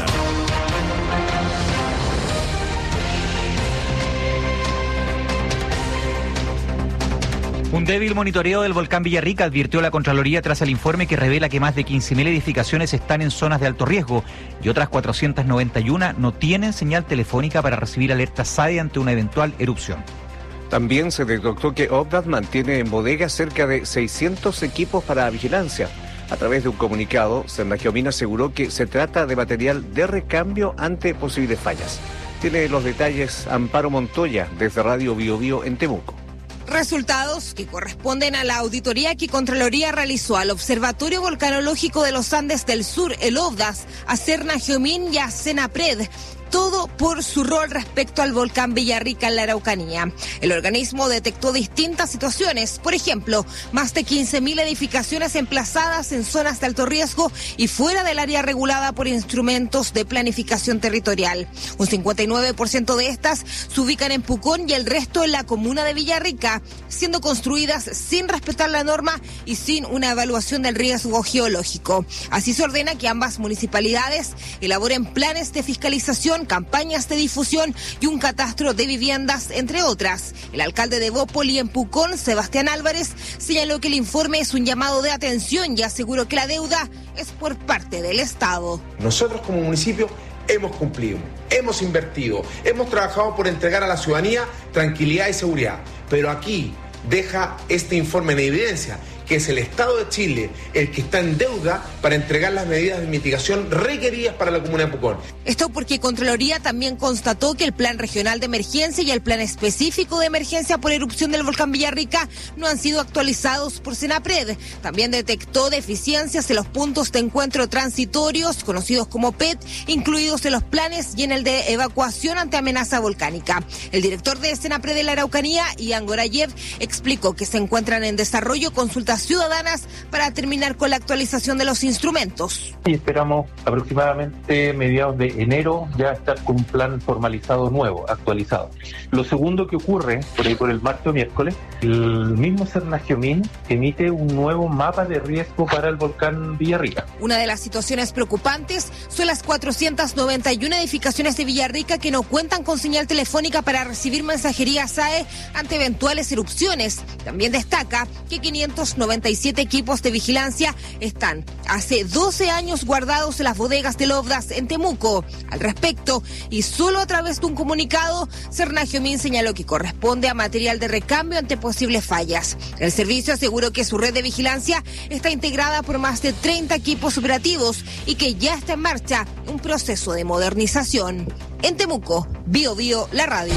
Un débil monitoreo del volcán Villarrica advirtió la Contraloría tras el informe que revela que más de quince mil edificaciones están en zonas de alto riesgo y otras cuatrocientas noventa y una no tienen señal telefónica para recibir alertas S A E ante una eventual erupción. También se detectó que OVDAT mantiene en bodega cerca de seiscientos equipos para vigilancia. A través de un comunicado, Sernagiomín aseguró que se trata de material de recambio ante posibles fallas. Tiene los detalles Amparo Montoya desde Radio Bio Bio en Temuco. Resultados que corresponden a la auditoría que Contraloría realizó al Observatorio Volcanológico de los Andes del Sur, el OVDAS, a Sernagiomín y a Senapred. Todo por su rol respecto al volcán Villarrica en la Araucanía. El organismo detectó distintas situaciones, por ejemplo, más de quince mil edificaciones emplazadas en zonas de alto riesgo y fuera del área regulada por instrumentos de planificación territorial. Un cincuenta y nueve por ciento de estas se ubican en Pucón y el resto en la comuna de Villarrica, siendo construidas sin respetar la norma y sin una evaluación del riesgo geológico. Así se ordena que ambas municipalidades elaboren planes de fiscalización, campañas de difusión y un catastro de viviendas, entre otras. El alcalde de Bópoli en Pucón, Sebastián Álvarez, señaló que el informe es un llamado de atención y aseguró que la deuda es por parte del Estado. Nosotros como municipio hemos cumplido, hemos invertido, hemos trabajado por entregar a la ciudadanía tranquilidad y seguridad, pero aquí deja este informe en evidencia que es el Estado de Chile el que está en deuda para entregar las medidas de mitigación requeridas para la comuna de Pucón. Esto porque Contraloría también constató que el Plan Regional de Emergencia y el Plan Específico de Emergencia por erupción del volcán Villarrica no han sido actualizados por Senapred. También detectó deficiencias en los puntos de encuentro transitorios, conocidos como P E T, incluidos en los planes y en el de evacuación ante amenaza volcánica. El director de Senapred de la Araucanía, Ian Gorayev, explicó que se encuentran en desarrollo consultas ciudadanas para terminar con la actualización de los instrumentos. Y esperamos aproximadamente mediados de enero ya estar con un plan formalizado nuevo, actualizado. Lo segundo que ocurre, por ahí por el martes o miércoles, el mismo Sernagiomín emite un nuevo mapa de riesgo para el volcán Villarrica. Una de las situaciones preocupantes son las cuatrocientas noventa y una edificaciones de Villarrica que no cuentan con señal telefónica para recibir mensajería S A E ante eventuales erupciones. También destaca que quinientos noventa y siete equipos de vigilancia están hace doce años guardados en las bodegas del OVDAS en Temuco. Al respecto, y solo a través de un comunicado, Sernagiomín señaló que corresponde a material de recambio ante posibles fallas. El servicio aseguró que su red de vigilancia está integrada por más de treinta equipos operativos y que ya está en marcha un proceso de modernización. En Temuco, Bio Bio, la radio.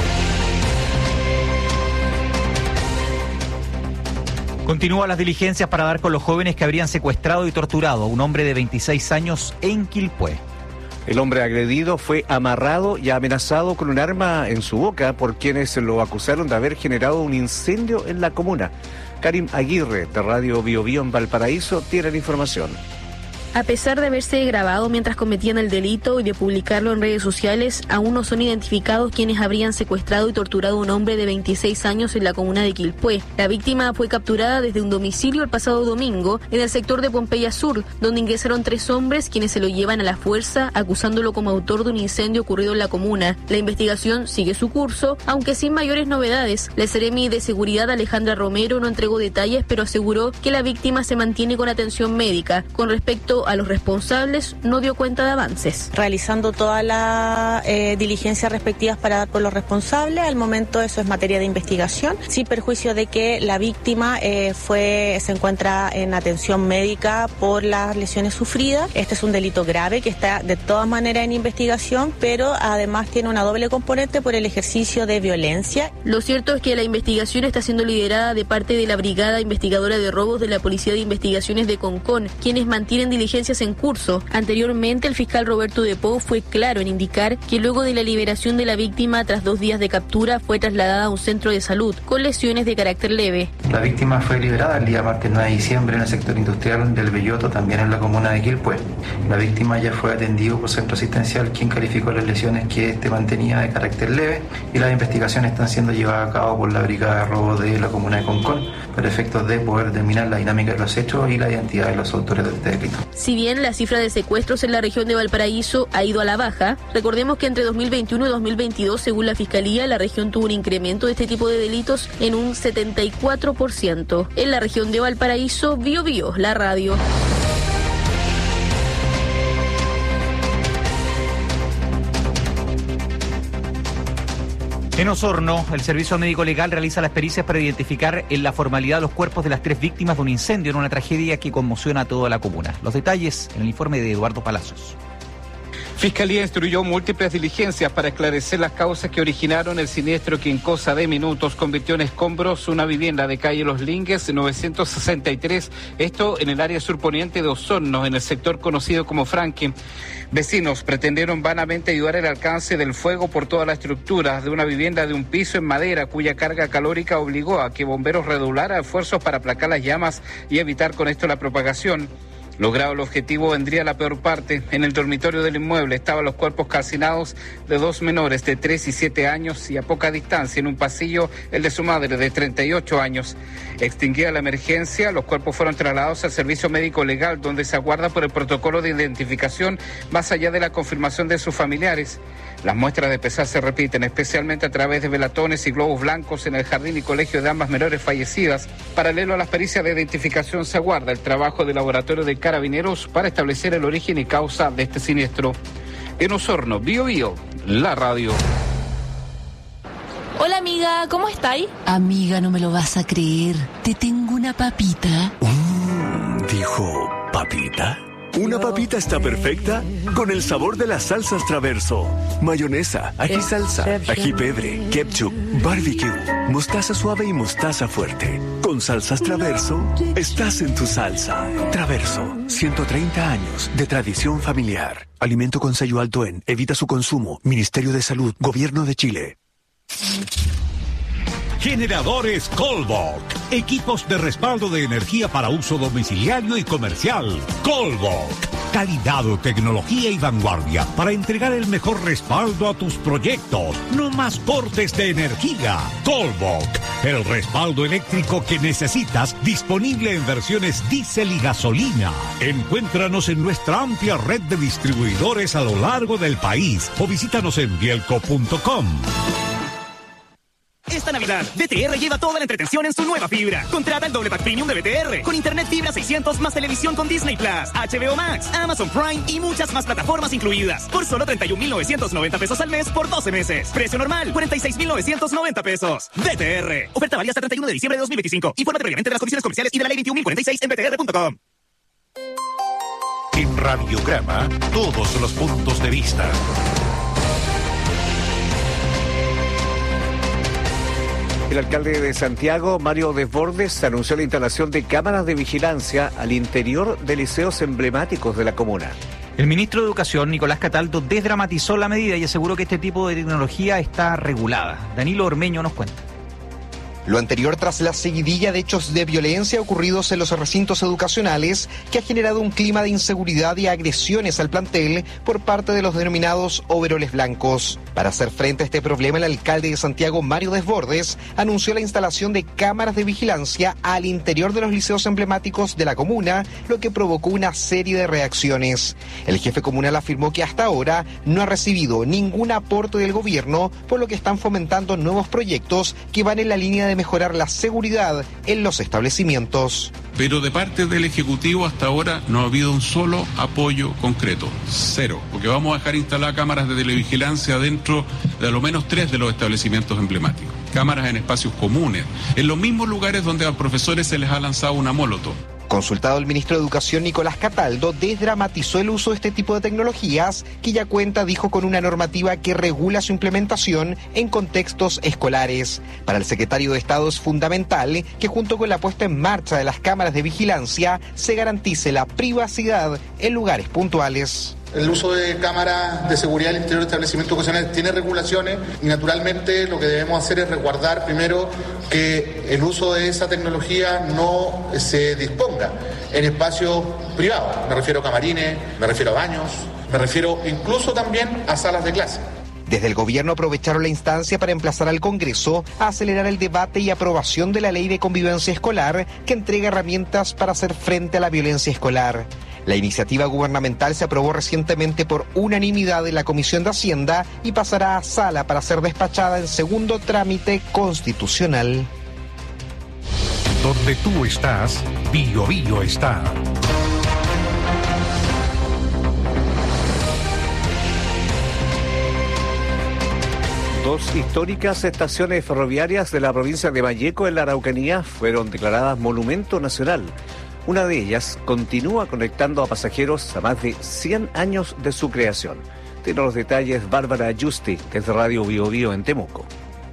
Continúan las diligencias para dar con los jóvenes que habrían secuestrado y torturado a un hombre de veintiséis años en Quilpué. El hombre agredido fue amarrado y amenazado con un arma en su boca por quienes lo acusaron de haber generado un incendio en la comuna. Karim Aguirre, de Radio Bio Bio en Valparaíso, tiene la información. A pesar de haberse grabado mientras cometían el delito y de publicarlo en redes sociales, aún no son identificados quienes habrían secuestrado y torturado a un hombre de veintiséis años en la comuna de Quilpué. La víctima fue capturada desde un domicilio el pasado domingo en el sector de Pompeya Sur, donde ingresaron tres hombres quienes se lo llevan a la fuerza, acusándolo como autor de un incendio ocurrido en la comuna. La investigación sigue su curso, aunque sin mayores novedades. La Seremi de Seguridad Alejandra Romero no entregó detalles, pero aseguró que la víctima se mantiene con atención médica. Con respecto a los responsables, no dio cuenta de avances. Realizando todas las eh, diligencias respectivas para dar por los responsables, al momento eso es materia de investigación, sin perjuicio de que la víctima eh, fue se encuentra en atención médica por las lesiones sufridas. Este es un delito grave que está de todas maneras en investigación, pero además tiene una doble componente por el ejercicio de violencia. Lo cierto es que la investigación está siendo liderada de parte de la Brigada Investigadora de Robos de la Policía de Investigaciones de Concón, quienes mantienen diligencias diligencias en curso. Anteriormente, el fiscal Roberto Depou fue claro en indicar que luego de la liberación de la víctima tras dos días de captura fue trasladada a un centro de salud con lesiones de carácter leve. La víctima fue liberada el día martes nueve de diciembre en el sector industrial del Belloto, también en la comuna de Quilpué. La víctima ya fue atendido por centro asistencial, quien calificó las lesiones que este mantenía de carácter leve, y las investigaciones están siendo llevadas a cabo por la Brigada de Robo de la comuna de Concón para efectos de poder determinar la dinámica de los hechos y la identidad de los autores de este delito. Si bien la cifra de secuestros en la región de Valparaíso ha ido a la baja, recordemos que entre dos mil veintiuno y dos mil veintidós, según la Fiscalía, la región tuvo un incremento de este tipo de delitos en un setenta y cuatro por ciento. En la región de Valparaíso, Bio Bio, la radio. En Osorno, el Servicio Médico Legal realiza las pericias para identificar en la formalidad los cuerpos de las tres víctimas de un incendio en una tragedia que conmociona a toda la comuna. Los detalles en el informe de Eduardo Palacios. Fiscalía instruyó múltiples diligencias para esclarecer las causas que originaron el siniestro que en cosa de minutos convirtió en escombros una vivienda de calle Los Lingues novecientos sesenta y tres, esto en el área surponiente de Osorno, en el sector conocido como Franque. Vecinos pretendieron vanamente ayudar el alcance del fuego por toda la estructura de una vivienda de un piso en madera cuya carga calórica obligó a que bomberos redoblaran esfuerzos para aplacar las llamas y evitar con esto la propagación. Logrado el objetivo, vendría la peor parte. En el dormitorio del inmueble estaban los cuerpos calcinados de dos menores de tres y siete años y a poca distancia en un pasillo el de su madre de treinta y ocho años. Extinguida la emergencia, los cuerpos fueron trasladados al servicio médico legal, donde se aguarda por el protocolo de identificación más allá de la confirmación de sus familiares. Las muestras de pesar se repiten, especialmente a través de velatones y globos blancos en el jardín y colegio de ambas menores fallecidas. Paralelo a las pericias de identificación se aguarda el trabajo del laboratorio de Carabineros para establecer el origen y causa de este siniestro. En Osorno, Bio Bio, la radio. Hola amiga, ¿cómo estáis? Amiga, no me lo vas a creer. Te tengo una papita. Mm, dijo, ¿papita? Una papita está perfecta con el sabor de las salsas Traverso. Mayonesa, ají salsa, ají pebre, ketchup, barbecue, mostaza suave y mostaza fuerte. Con salsas Traverso, estás en tu salsa. Traverso, ciento treinta años de tradición familiar. Alimento con sello alto en, evita su consumo. Ministerio de Salud, Gobierno de Chile. Generadores Colbok. Equipos de respaldo de energía para uso domiciliario y comercial. Colbok. Calidad, tecnología y vanguardia para entregar el mejor respaldo a tus proyectos. No más cortes de energía. Colbok. El respaldo eléctrico que necesitas, disponible en versiones diésel y gasolina. Encuéntranos en nuestra amplia red de distribuidores a lo largo del país o visítanos en bielco punto com. Esta Navidad, D T R lleva toda la entretención en su nueva fibra. Contrata el doble pack premium de D T R con internet fibra seiscientos más televisión con Disney Plus, H B O Max, Amazon Prime y muchas más plataformas incluidas por solo treinta y un mil novecientos noventa pesos al mes por doce meses. Precio normal, cuarenta y seis mil novecientos noventa pesos. D T R. Oferta válida hasta treinta y uno de diciembre de dos mil veinticinco. Infórmate previamente de las condiciones comerciales y de la ley veintiún mil cuarenta y seis en b t r punto com. En Radiograma, todos los puntos de vista. El alcalde de Santiago, Mario Desbordes, anunció la instalación de cámaras de vigilancia al interior de liceos emblemáticos de la comuna. El ministro de Educación, Nicolás Cataldo, desdramatizó la medida y aseguró que este tipo de tecnología está regulada. Danilo Ormeño nos cuenta. Lo anterior tras la seguidilla de hechos de violencia ocurridos en los recintos educacionales que ha generado un clima de inseguridad y agresiones al plantel por parte de los denominados overoles blancos. Para hacer frente a este problema, el alcalde de Santiago, Mario Desbordes, anunció la instalación de cámaras de vigilancia al interior de los liceos emblemáticos de la comuna, lo que provocó una serie de reacciones. El jefe comunal afirmó que hasta ahora no ha recibido ningún aporte del gobierno, por lo que están fomentando nuevos proyectos que van en la línea de mejorar la seguridad en los establecimientos. Pero de parte del Ejecutivo hasta ahora no ha habido un solo apoyo concreto, cero, porque vamos a dejar instaladas cámaras de televigilancia dentro de a lo menos tres de los establecimientos emblemáticos. Cámaras en espacios comunes, en los mismos lugares donde a los profesores se les ha lanzado una molotov. Consultado el ministro de Educación Nicolás Cataldo, desdramatizó el uso de este tipo de tecnologías, que ya cuenta, dijo, con una normativa que regula su implementación en contextos escolares. Para el secretario de Estado es fundamental que junto con la puesta en marcha de las cámaras de vigilancia se garantice la privacidad en lugares puntuales. El uso de cámaras de seguridad al interior de establecimientos educacionales tiene regulaciones y naturalmente lo que debemos hacer es resguardar primero que el uso de esa tecnología no se disponga en espacios privados. Me refiero a camarines, me refiero a baños, me refiero incluso también a salas de clase. Desde el gobierno aprovecharon la instancia para emplazar al Congreso a acelerar el debate y aprobación de la Ley de Convivencia Escolar, que entrega herramientas para hacer frente a la violencia escolar. La iniciativa gubernamental se aprobó recientemente por unanimidad en la Comisión de Hacienda y pasará a sala para ser despachada en segundo trámite constitucional. Donde tú estás, Bio Bio está. Dos históricas estaciones ferroviarias de la provincia de Malleco, en la Araucanía, fueron declaradas Monumento Nacional. Una de ellas continúa conectando a pasajeros a más de cien años de su creación. Tiene los detalles Bárbara Justi, desde Radio Bio Bio en Temuco.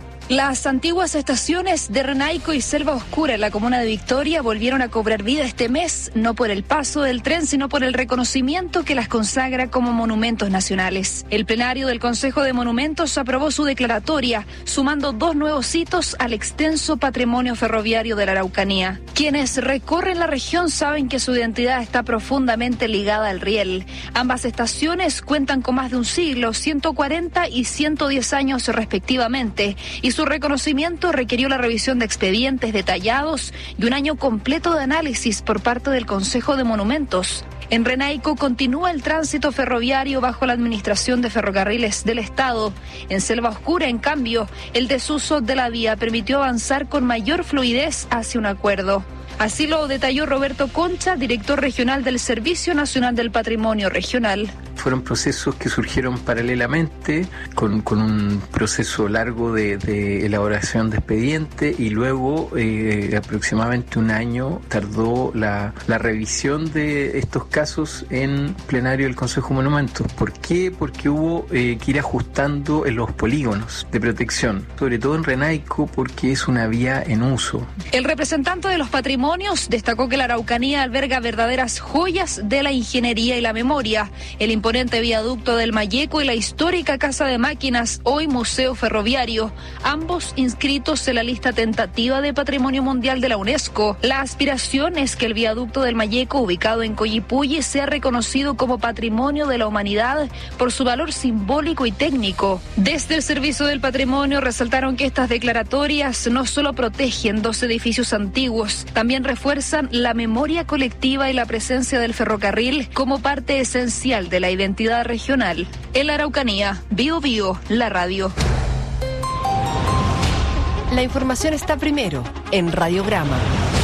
Las antiguas estaciones de Renaico y Selva Oscura en la comuna de Victoria volvieron a cobrar vida este mes, no por el paso del tren, sino por el reconocimiento que las consagra como monumentos nacionales. El plenario del Consejo de Monumentos aprobó su declaratoria, sumando dos nuevos hitos al extenso patrimonio ferroviario de la Araucanía. Quienes recorren la región saben que su identidad está profundamente ligada al riel. Ambas estaciones cuentan con más de un siglo, ciento cuarenta y ciento diez años respectivamente, y su reconocimiento requirió la revisión de expedientes detallados y un año completo de análisis por parte del Consejo de Monumentos. En Renaico continúa el tránsito ferroviario bajo la administración de Ferrocarriles del Estado. En Selva Oscura, en cambio, el desuso de la vía permitió avanzar con mayor fluidez hacia un acuerdo. Así lo detalló Roberto Concha, director regional del Servicio Nacional del Patrimonio Regional. Fueron procesos que surgieron paralelamente, con, con un proceso largo de, de elaboración de expediente, y luego eh, aproximadamente un año tardó la, la revisión de estos casos en plenario del Consejo de Monumentos. ¿Por qué? Porque hubo eh, que ir ajustando en los polígonos de protección, sobre todo en Renaico, porque es una vía en uso. El representante de los patrimonios destacó que la Araucanía alberga verdaderas joyas de la ingeniería y la memoria: el imponente viaducto del Malleco y la histórica Casa de Máquinas, hoy Museo Ferroviario, ambos inscritos en la lista tentativa de Patrimonio Mundial de la UNESCO. La aspiración es que el viaducto del Malleco, ubicado en Coyipulli, sea reconocido como Patrimonio de la Humanidad por su valor simbólico y técnico. Desde el Servicio del Patrimonio resaltaron que estas declaratorias no solo protegen dos edificios antiguos, también refuerzan la memoria colectiva y la presencia del ferrocarril como parte esencial de la identidad regional. En la Araucanía, Bio Bio, la radio. La información está primero en Radiograma.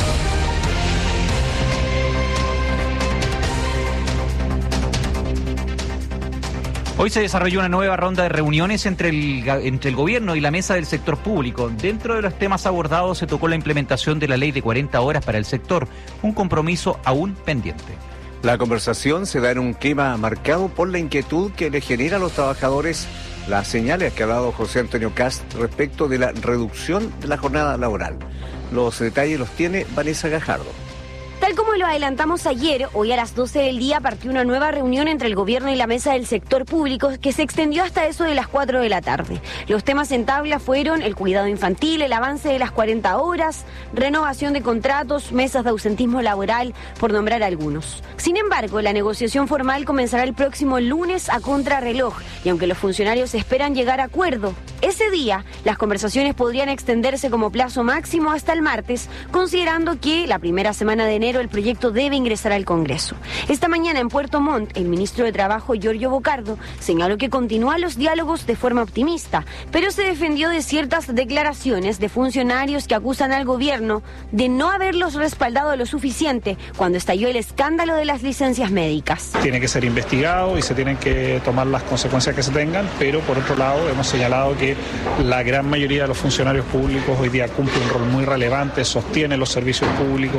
Hoy se desarrolló una nueva ronda de reuniones entre el, entre el gobierno y la mesa del sector público. Dentro de los temas abordados se tocó la implementación de la ley de cuarenta horas para el sector, un compromiso aún pendiente. La conversación se da en un clima marcado por la inquietud que le genera a los trabajadores las señales que ha dado José Antonio Kast respecto de la reducción de la jornada laboral. Los detalles los tiene Vanessa Gajardo. Tal como lo adelantamos ayer, hoy a las doce del día partió una nueva reunión entre el gobierno y la mesa del sector público que se extendió hasta eso de las cuatro de la tarde. Los temas en tabla fueron el cuidado infantil, el avance de las cuarenta horas, renovación de contratos, mesas de ausentismo laboral, por nombrar algunos. Sin embargo, la negociación formal comenzará el próximo lunes a contrarreloj, y aunque los funcionarios esperan llegar a acuerdo, ese día las conversaciones podrían extenderse como plazo máximo hasta el martes, considerando que la primera semana de enero el proyecto debe ingresar al Congreso. Esta mañana en Puerto Montt, el ministro de Trabajo, Giorgio Bocardo, señaló que continúan los diálogos de forma optimista, pero se defendió de ciertas declaraciones de funcionarios que acusan al gobierno de no haberlos respaldado lo suficiente cuando estalló el escándalo de las licencias médicas. Tiene que ser investigado y se tienen que tomar las consecuencias que se tengan, pero por otro lado hemos señalado que la gran mayoría de los funcionarios públicos hoy día cumple un rol muy relevante, sostiene los servicios públicos.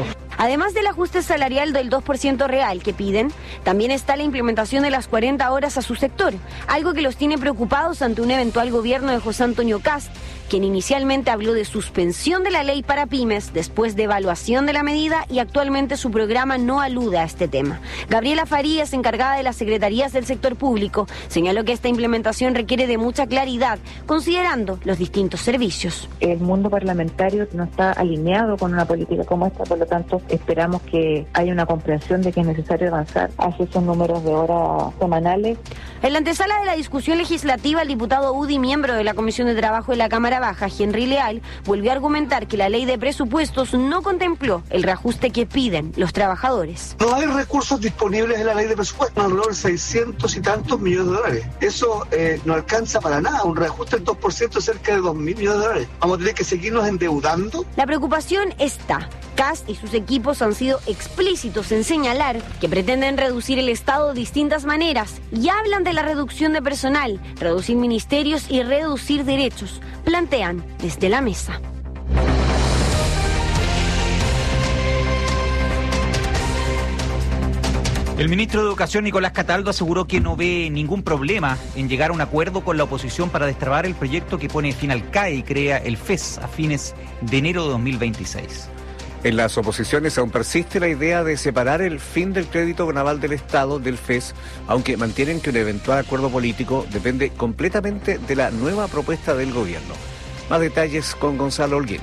Además del ajuste salarial del dos por ciento real que piden, también está la implementación de las cuarenta horas a su sector, algo que los tiene preocupados ante un eventual gobierno de José Antonio Kast, quien inicialmente habló de suspensión de la ley para pymes, después de evaluación de la medida y actualmente su programa no alude a este tema. Gabriela Farías, encargada de las secretarías del sector público, señaló que esta implementación requiere de mucha claridad, considerando los distintos servicios. El mundo parlamentario no está alineado con una política como esta, por lo tanto esperamos que haya una comprensión de que es necesario avanzar hacia esos números de horas semanales. En la antesala de la discusión legislativa, el diputado Udi, miembro de la Comisión de Trabajo de la Cámara Baja, Henry Leal, volvió a argumentar que la ley de presupuestos no contempló el reajuste que piden los trabajadores. No hay recursos disponibles en la ley de presupuestos, alrededor de seiscientos y tantos millones de dólares. Eso eh, no alcanza para nada, un reajuste del dos por ciento es cerca de dos mil millones de dólares. Vamos a tener que seguirnos endeudando. La preocupación está. Kast y sus equipos han sido explícitos en señalar que pretenden reducir el Estado de distintas maneras y hablan de la reducción de personal, reducir ministerios y reducir derechos. Plantean desde la mesa. El ministro de Educación, Nicolás Cataldo, aseguró que no ve ningún problema en llegar a un acuerdo con la oposición para destrabar el proyecto que pone fin al C A E y crea el F E S a fines de enero de dos mil veintiséis. En las oposiciones aún persiste la idea de separar el fin del crédito naval del Estado del F E S, aunque mantienen que un eventual acuerdo político depende completamente de la nueva propuesta del gobierno. Más detalles con Gonzalo Holguín.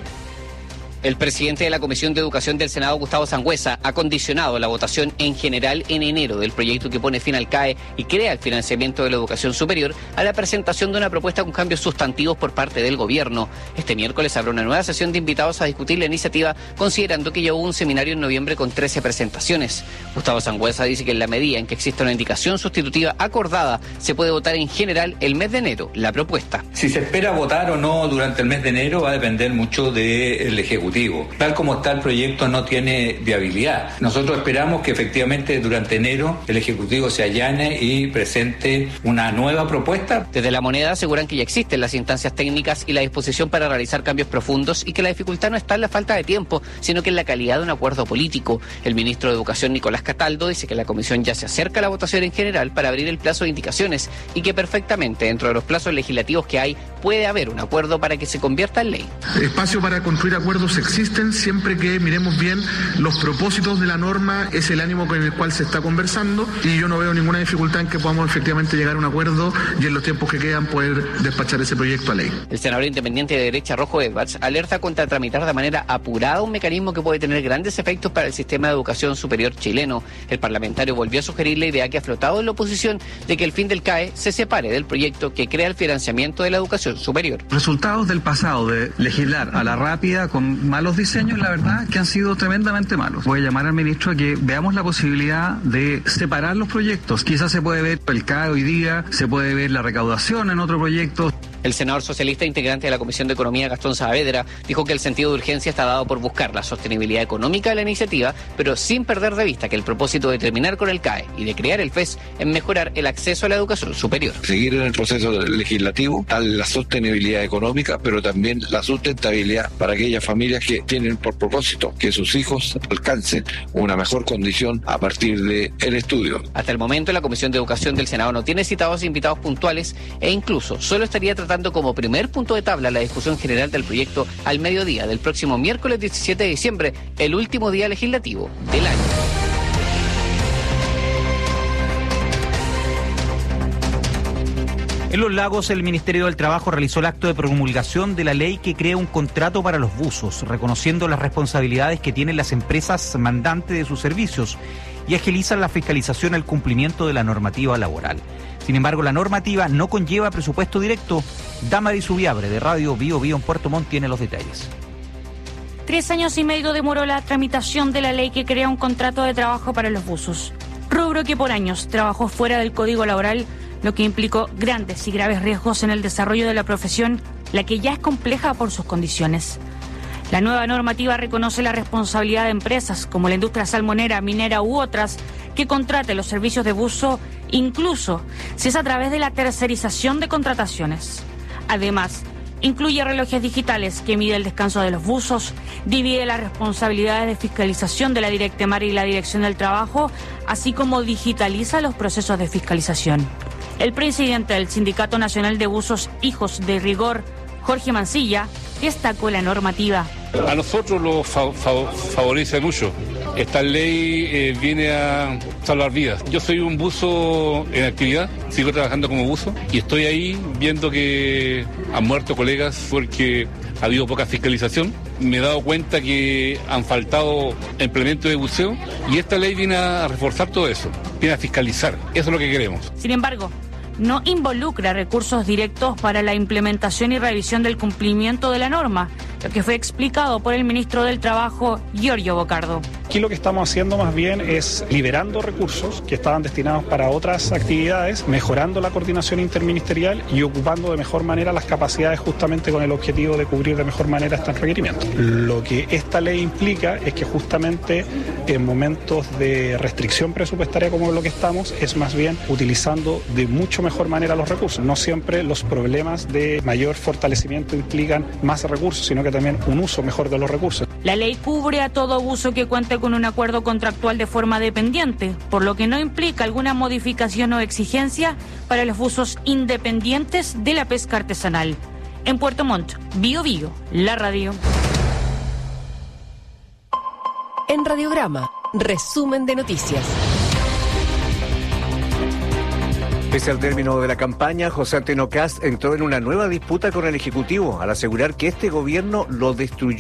El presidente de la Comisión de Educación del Senado, Gustavo Sangüesa, ha condicionado la votación en general en enero del proyecto que pone fin al C A E y crea el financiamiento de la educación superior a la presentación de una propuesta con cambios sustantivos por parte del gobierno. Este miércoles habrá una nueva sesión de invitados a discutir la iniciativa, considerando que ya hubo un seminario en noviembre con trece presentaciones. Gustavo Sangüesa dice que en la medida en que exista una indicación sustitutiva acordada, se puede votar en general el mes de enero la propuesta. Si se espera votar o no durante el mes de enero va a depender mucho del Ejecutivo. Tal como está el proyecto no tiene viabilidad. Nosotros esperamos que efectivamente durante enero el Ejecutivo se allane y presente una nueva propuesta. Desde La Moneda aseguran que ya existen las instancias técnicas y la disposición para realizar cambios profundos y que la dificultad no está en la falta de tiempo, sino que en la calidad de un acuerdo político. El ministro de Educación, Nicolás Cataldo, dice que la comisión ya se acerca a la votación en general para abrir el plazo de indicaciones y que perfectamente dentro de los plazos legislativos que hay puede haber un acuerdo para que se convierta en ley. Espacio para construir acuerdos existen siempre que miremos bien los propósitos de la norma, es el ánimo con el cual se está conversando y yo no veo ninguna dificultad en que podamos efectivamente llegar a un acuerdo y en los tiempos que quedan poder despachar ese proyecto a ley. El senador independiente de derecha Rojo Edwards alerta contra tramitar de manera apurada un mecanismo que puede tener grandes efectos para el sistema de educación superior chileno. El parlamentario volvió a sugerir la idea que ha flotado en la oposición de que el fin del C A E se separe del proyecto que crea el financiamiento de la educación superior. Resultados del pasado de legislar a la rápida con malos diseños, la verdad que han sido tremendamente malos. Voy a llamar al ministro a que veamos la posibilidad de separar los proyectos. Quizás se puede ver el C A E hoy día, se puede ver la recaudación en otro proyecto. El senador socialista integrante de la Comisión de Economía, Gastón Saavedra, dijo que el sentido de urgencia está dado por buscar la sostenibilidad económica de la iniciativa, pero sin perder de vista que el propósito de terminar con el C A E y de crear el F E S es mejorar el acceso a la educación superior. Seguir en el proceso legislativo, tal la sostenibilidad económica, pero también la sustentabilidad para aquellas familias que tienen por propósito que sus hijos alcancen una mejor condición a partir del estudio. Hasta el momento, la Comisión de Educación del Senado no tiene citados invitados puntuales e incluso solo estaría tratando como primer punto de tabla la discusión general del proyecto al mediodía del próximo miércoles diecisiete de diciembre, el último día legislativo del año. En Los Lagos, el Ministerio del Trabajo realizó el acto de promulgación de la ley que crea un contrato para los buzos, reconociendo las responsabilidades que tienen las empresas mandantes de sus servicios y agilizan la fiscalización al cumplimiento de la normativa laboral. Sin embargo, la normativa no conlleva presupuesto directo. Damaris Ubiabre, de Radio Bio Bio en Puerto Montt, tiene los detalles. Tres años y medio demoró la tramitación de la ley que crea un contrato de trabajo para los buzos, rubro que por años trabajó fuera del Código Laboral, lo que implicó grandes y graves riesgos en el desarrollo de la profesión, la que ya es compleja por sus condiciones. La nueva normativa reconoce la responsabilidad de empresas como la industria salmonera, minera u otras que contraten los servicios de buzo, incluso si es a través de la tercerización de contrataciones. Además, Incluye relojes digitales que mide el descanso de los buzos, divide las responsabilidades de fiscalización de la Directemar y la Dirección del Trabajo, así como digitaliza los procesos de fiscalización. El presidente del Sindicato Nacional de Buzos Hijos de Rigor, Jorge Mancilla, destacó la normativa. A nosotros lo fa- fa- favorece mucho. Esta ley eh, viene a salvar vidas. Yo soy un buzo en actividad, sigo trabajando como buzo y estoy ahí viendo que han muerto colegas porque ha habido poca fiscalización. Me he dado cuenta que han faltado implementos de buceo y esta ley viene a reforzar todo eso, viene a fiscalizar. Eso es lo que queremos. Sin embargo, no involucra recursos directos para la implementación y revisión del cumplimiento de la norma, lo que fue explicado por el ministro del Trabajo, Giorgio Bocardo. Aquí lo que estamos haciendo más bien es liberando recursos que estaban destinados para otras actividades, mejorando la coordinación interministerial y ocupando de mejor manera las capacidades justamente con el objetivo de cubrir de mejor manera estos requerimientos. Lo que esta ley implica es que justamente en momentos de restricción presupuestaria como lo que estamos, es más bien utilizando de mucho mejor manera los recursos. No siempre los problemas de mayor fortalecimiento implican más recursos, sino que también un uso mejor de los recursos. La ley cubre a todo buzo que cuente con un acuerdo contractual de forma dependiente, por lo que no implica alguna modificación o exigencia para los buzos independientes de la pesca artesanal. En Puerto Montt, Bio Bio, la radio. En Radiograma, resumen de noticias. Pese al término de la campaña, José Antonio Kast entró en una nueva disputa con el Ejecutivo al asegurar que este gobierno lo destruyó